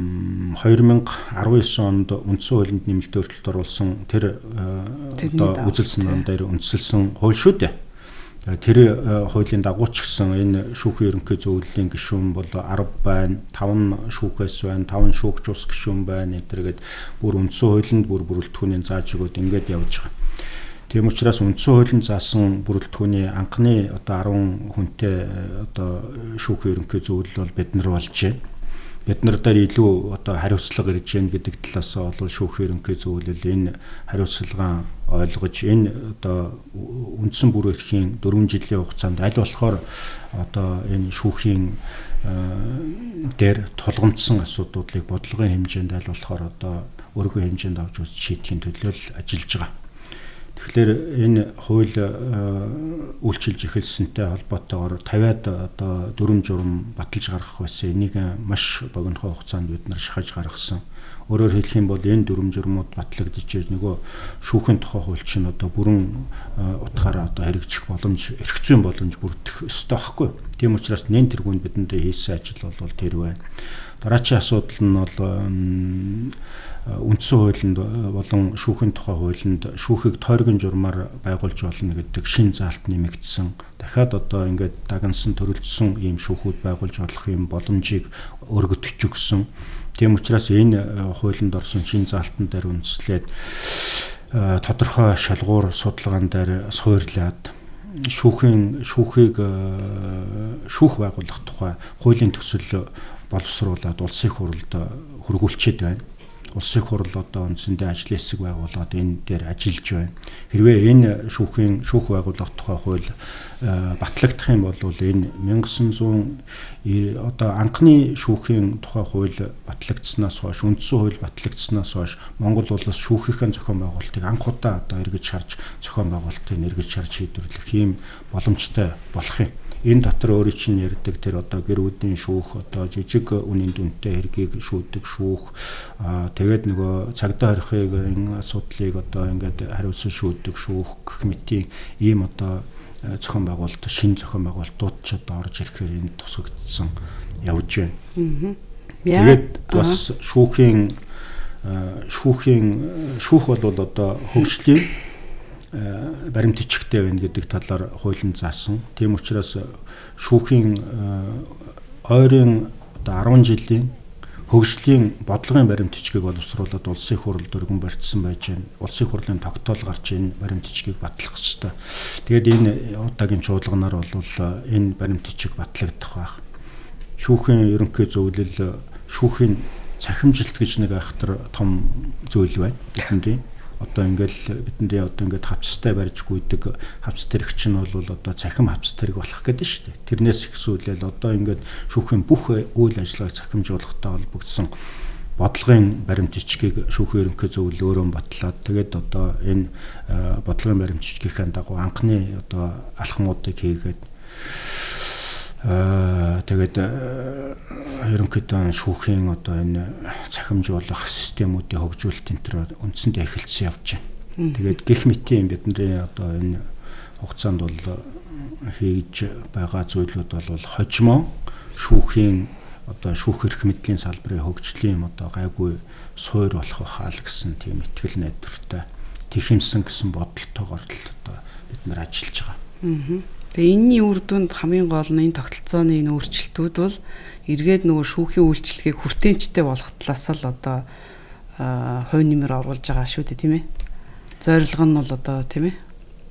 Speaker 2: 2019 онд үндсэн хуулинд нэмэлт өөрчлөлт оруулсан тэр одоо үзэл санаан дээр үндэслэсэн хууль шүү дээ. Тэр хуулийн дагуу ч гэсэн энэ шүүхийн ерөнхий зөвлөлийн гишүүн бол 10 байна, 5 шүүхээс байна, 5 шүүгч ус гишүүн байна. Эдгээргээд бүр үндсэн хуулинд бүр бүрэлдэхүүнийг зааж өгөөд ингээд явж байгаа. Тийм учраас үндсэн хуулийн заасан бүрэлдэхүүний анхны одоо 10 хүнтэй одоо шүүхийн ерөнхий зөвлөл бол бид нар болж байна. Бид нар дээр илүү одоо хариуцлага ирж гэн гэдэг талаас бол шүүхийн ерөнхий зөвлөл энэ хариуцлагаа ойлгож энэ одоо үндсэн бүр эрхийн 4 жилийн хугацаанд аль болохоор одоо энэ шүүхийн дээр тулгамдсан асуудлыг бодлогын хэмжээнд аль болохоор одоо өөрийнхөө хэмжээнд авч үзэж шийдэхин төлөө ажиллаж байгаа. Тэгэхээр энэ хууль үйлчилж эхэлсэнтэй холбоотойгоор 50-аад одоо дүрм журм баталж гаргах байсан. Энийг маш богино хугацаанд бид нар шахаж гаргасан. Өөрөөр хэлэх юм бол энэ дүрм журмууд батлагдчихэж нөгөө шүүхийн тухай хууль чинь одоо бүрэн утгаараа одоо хэрэгжих боломж, эрх зүйн боломж бүрдэх ёстой байхгүй. Тийм учраас нэн тэргуунд бидэндээ хийсэн ажил бол тэр байна. Дараачийн асуудал нь бол үндсэн хуулинд болон шүүхийн тухай хуулинд шүүхийг тойргийн журмаар байгуулж болно гэдэг шин заалт нэмэгдсэн. Дахиад одоо ингээд дагнсан төрөлжсөн ийм шүүхүүд байгуулж болох ийм боломжийг өргөдөж өгсөн. Тийм учраас энэ хуулинд орсон шин заалтан дээр үндэслээд тодорхой шалгуур судалгаан дээр суурлаад шүүхийг шүүх байгуулах тухай хуулийн төсөл боловсруулад улсын хурлд хөргүүлчихэд байна. Улсын хурл одоо үндсэндээ ажлын хэсэг байгуулад энэ дээр ажиллаж байна. Хэрвээ энэ шүүх байгуулах тухай хууль батлагдах юм бол энэ 1900 одоо анхны шүүхийн тухай хууль батлагдсанаас хойш, үндсэн хууль батлагдсанаас хойш Монгол улс шүүхийнхээ зохион байгуулалтыг анх удаа одоо эргэж харж зохион байгуулалтыг эргэж харж шийдвэрлэх ийм боломжтой болох юм. Энэ дотор өөрийн чинь ярьдаг тэр одоо гэр бүлийн шүүх, одоо жижиг үнийн дүнтэй хэргийг шүүдэг шүүх, тэгээд нөгөө цагдаа хорихыг энэ асуудлыг одоо ингээд хариуцсан шүүдэг шүүх гэх мэт ийм одоо зохион байгуулалт, шинэ зохион байгуулалтууд ч одоо орж ирэхээр энэ тусгагдсан явж байна. Тэгээд бас шүүх бол одоо хөгжлийн баримтчигтэй байна гэдэг талаар хуулийн заасан. Тийм учраас шүүхийн ойрын одоо 10 жилийн хөгжлийн бодлогын баримтчгийг боловсруулад улсын хурлд өргөн барьсан байж байна. Улсын хурлын тогтоол гарч энэ баримтчгийг батлах ёстой. Тэгээд энэ удаагийн чуулганаар бол энэ баримтчиг батлагдах байх. Шүүхийн ерөнхий зөвлөл шүүхийн цахимжилт гэж нэг айхтар том зүйл байна. Бидний одоо бидний одоо хавцтай барьж гүйдэг хавц тэрэгч нь бол одоо цахим хавц тэрэг болох гэдэг шүү дээ. Тэрнээс ихсүүлэл одоо шүүхийн бүх үйл ажиллагааг цахимжуулахтай холбогдсон бодлогын баримтчгийг шүүхийн ерөнхий зөвлөл өөрөө батлаад тэгээд одоо энэ бодлогын баримтчгийнхээ дагуу анхны одоо алхмуудыг хийгээд тэгээд ерөнхийдөө шүүхийн одоо энэ цахимжуулах системүүдийн хөгжүүлэлт энэ төр үндсэндээ эхэлсэн явж байна. Тэгээд гэх мэтийн бидний одоо энэ хугацаанд бол хийж байгаа зүйлүүд бол хожимо шүүхийн одоо шүүх эрх мэдлийн салбарын хөгжлийн одоо гайгүй суур болох байхаа л гэсэн тийм итгэл найдвартай тэхэмсэн гэсэн бодолтойгоор л одоо бид нар ажиллаж байгаа. Тэгээ энэний үр дүнд хамгийн гол нь энэ тогтолцооны энэ өөрчлөлтүүд бол эргээд нөгөө шүүхийн үйлчлэгийг хүртээмжтэй болгох талаас л одоо хувь нэмэр оруулж байгаа шүү дээ, тийм ээ. Зорилго нь бол одоо тийм ээ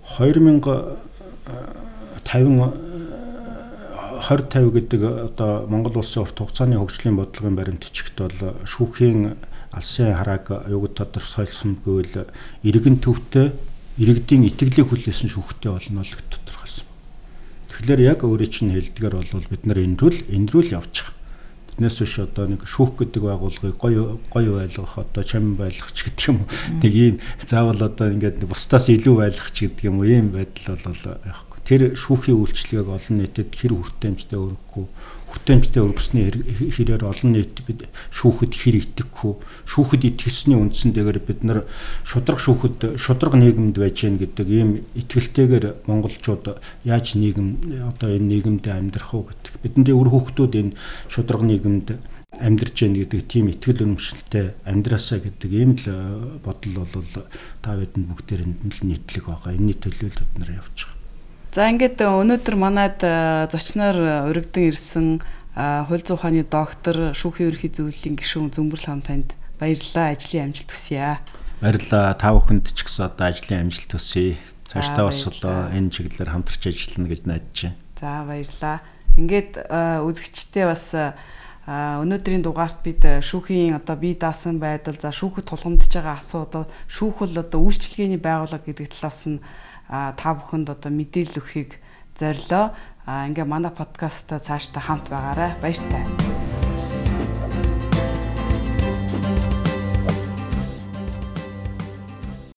Speaker 2: 2050 гэдэг одоо Монгол улсын урт хугацааны хөгжлийн бодлогын баримтчигт бол шүүхийн алсын харааг юуг тодорхойлсон гэвэл иргэн төвтэй иргэдийн итгэлийг хүлээсэн шүүхтэй болно л гэж тодорхойлсон. Тэгэхээр яг өөрийн чинь хэлдгээр бол бид нар эндрүүл явж байгаа. Тэрнээс биш одоо нэг шүүх гэдэг байгууллагыг гоё байлгах одоо чам байлгах ч гэдэг юм уу. Нэг ийм заавал одоо ингээд бусдаас илүү байлгах ч гэдэг юм уу. Ийм байдал бол яахгүй. Тэр шүүхийн үйлчлэгийг олон нийтэд хэр хүртээмжтэй өргөхгүй, хүртээмжтэй өргөсний хэрээр олон нийт бид шүүхэд хэр итгэхгүй, шүүхэд итгэсний үндсэндээгээр бид нар шудраг нийгэмд байж гэн гэдэг ийм итгэлтэйгээр монголчууд яаж одоо энэ нийгэмдээ амьдрах уу гэдэг. Бидний үр хүүхдүүд энэ шудраг нийгэмд амьдарч гэн гэдэг тийм итгэл үнэмшилтэй амьдраасаа гэдэг ийм л бодол бол та бидэнд бүгдээр энд л нийтлэг байгаа. Энэний төлөө бид нар явж байгаа. За ингээд өнөөдөр манайд зочноор урагдсан ирсэн хууль зүйн ухааны доктор, шүүхийн ерөнхий зөвлөлийн гишүүн Зөмбөрл хам танд баярлалаа. Ажлын амжилт хүсье. Баярлалаа. Та бүхэнд ч гэсэн одоо ажлын амжилт хүсье. Цаашдаа бас одоо энэ чиглэлээр хамтарч ажиллана гэж найдаж байна. За баярлалаа. Ингээд үзэгчдээ бас өнөөдрийн дугаарт бид шүүхийн одоо бие даасан байдал, за шүүхэд тулгамдж байгаа асуудал, шүүхэл одоо үйлчлэгээний байгууллага гэдэг талаас нь та бүхэнд одоо мэдээлэл өгөхийг зорилоо. Ингээ манай подкастта цаашдаа хамт байгаарай. Баяр таа.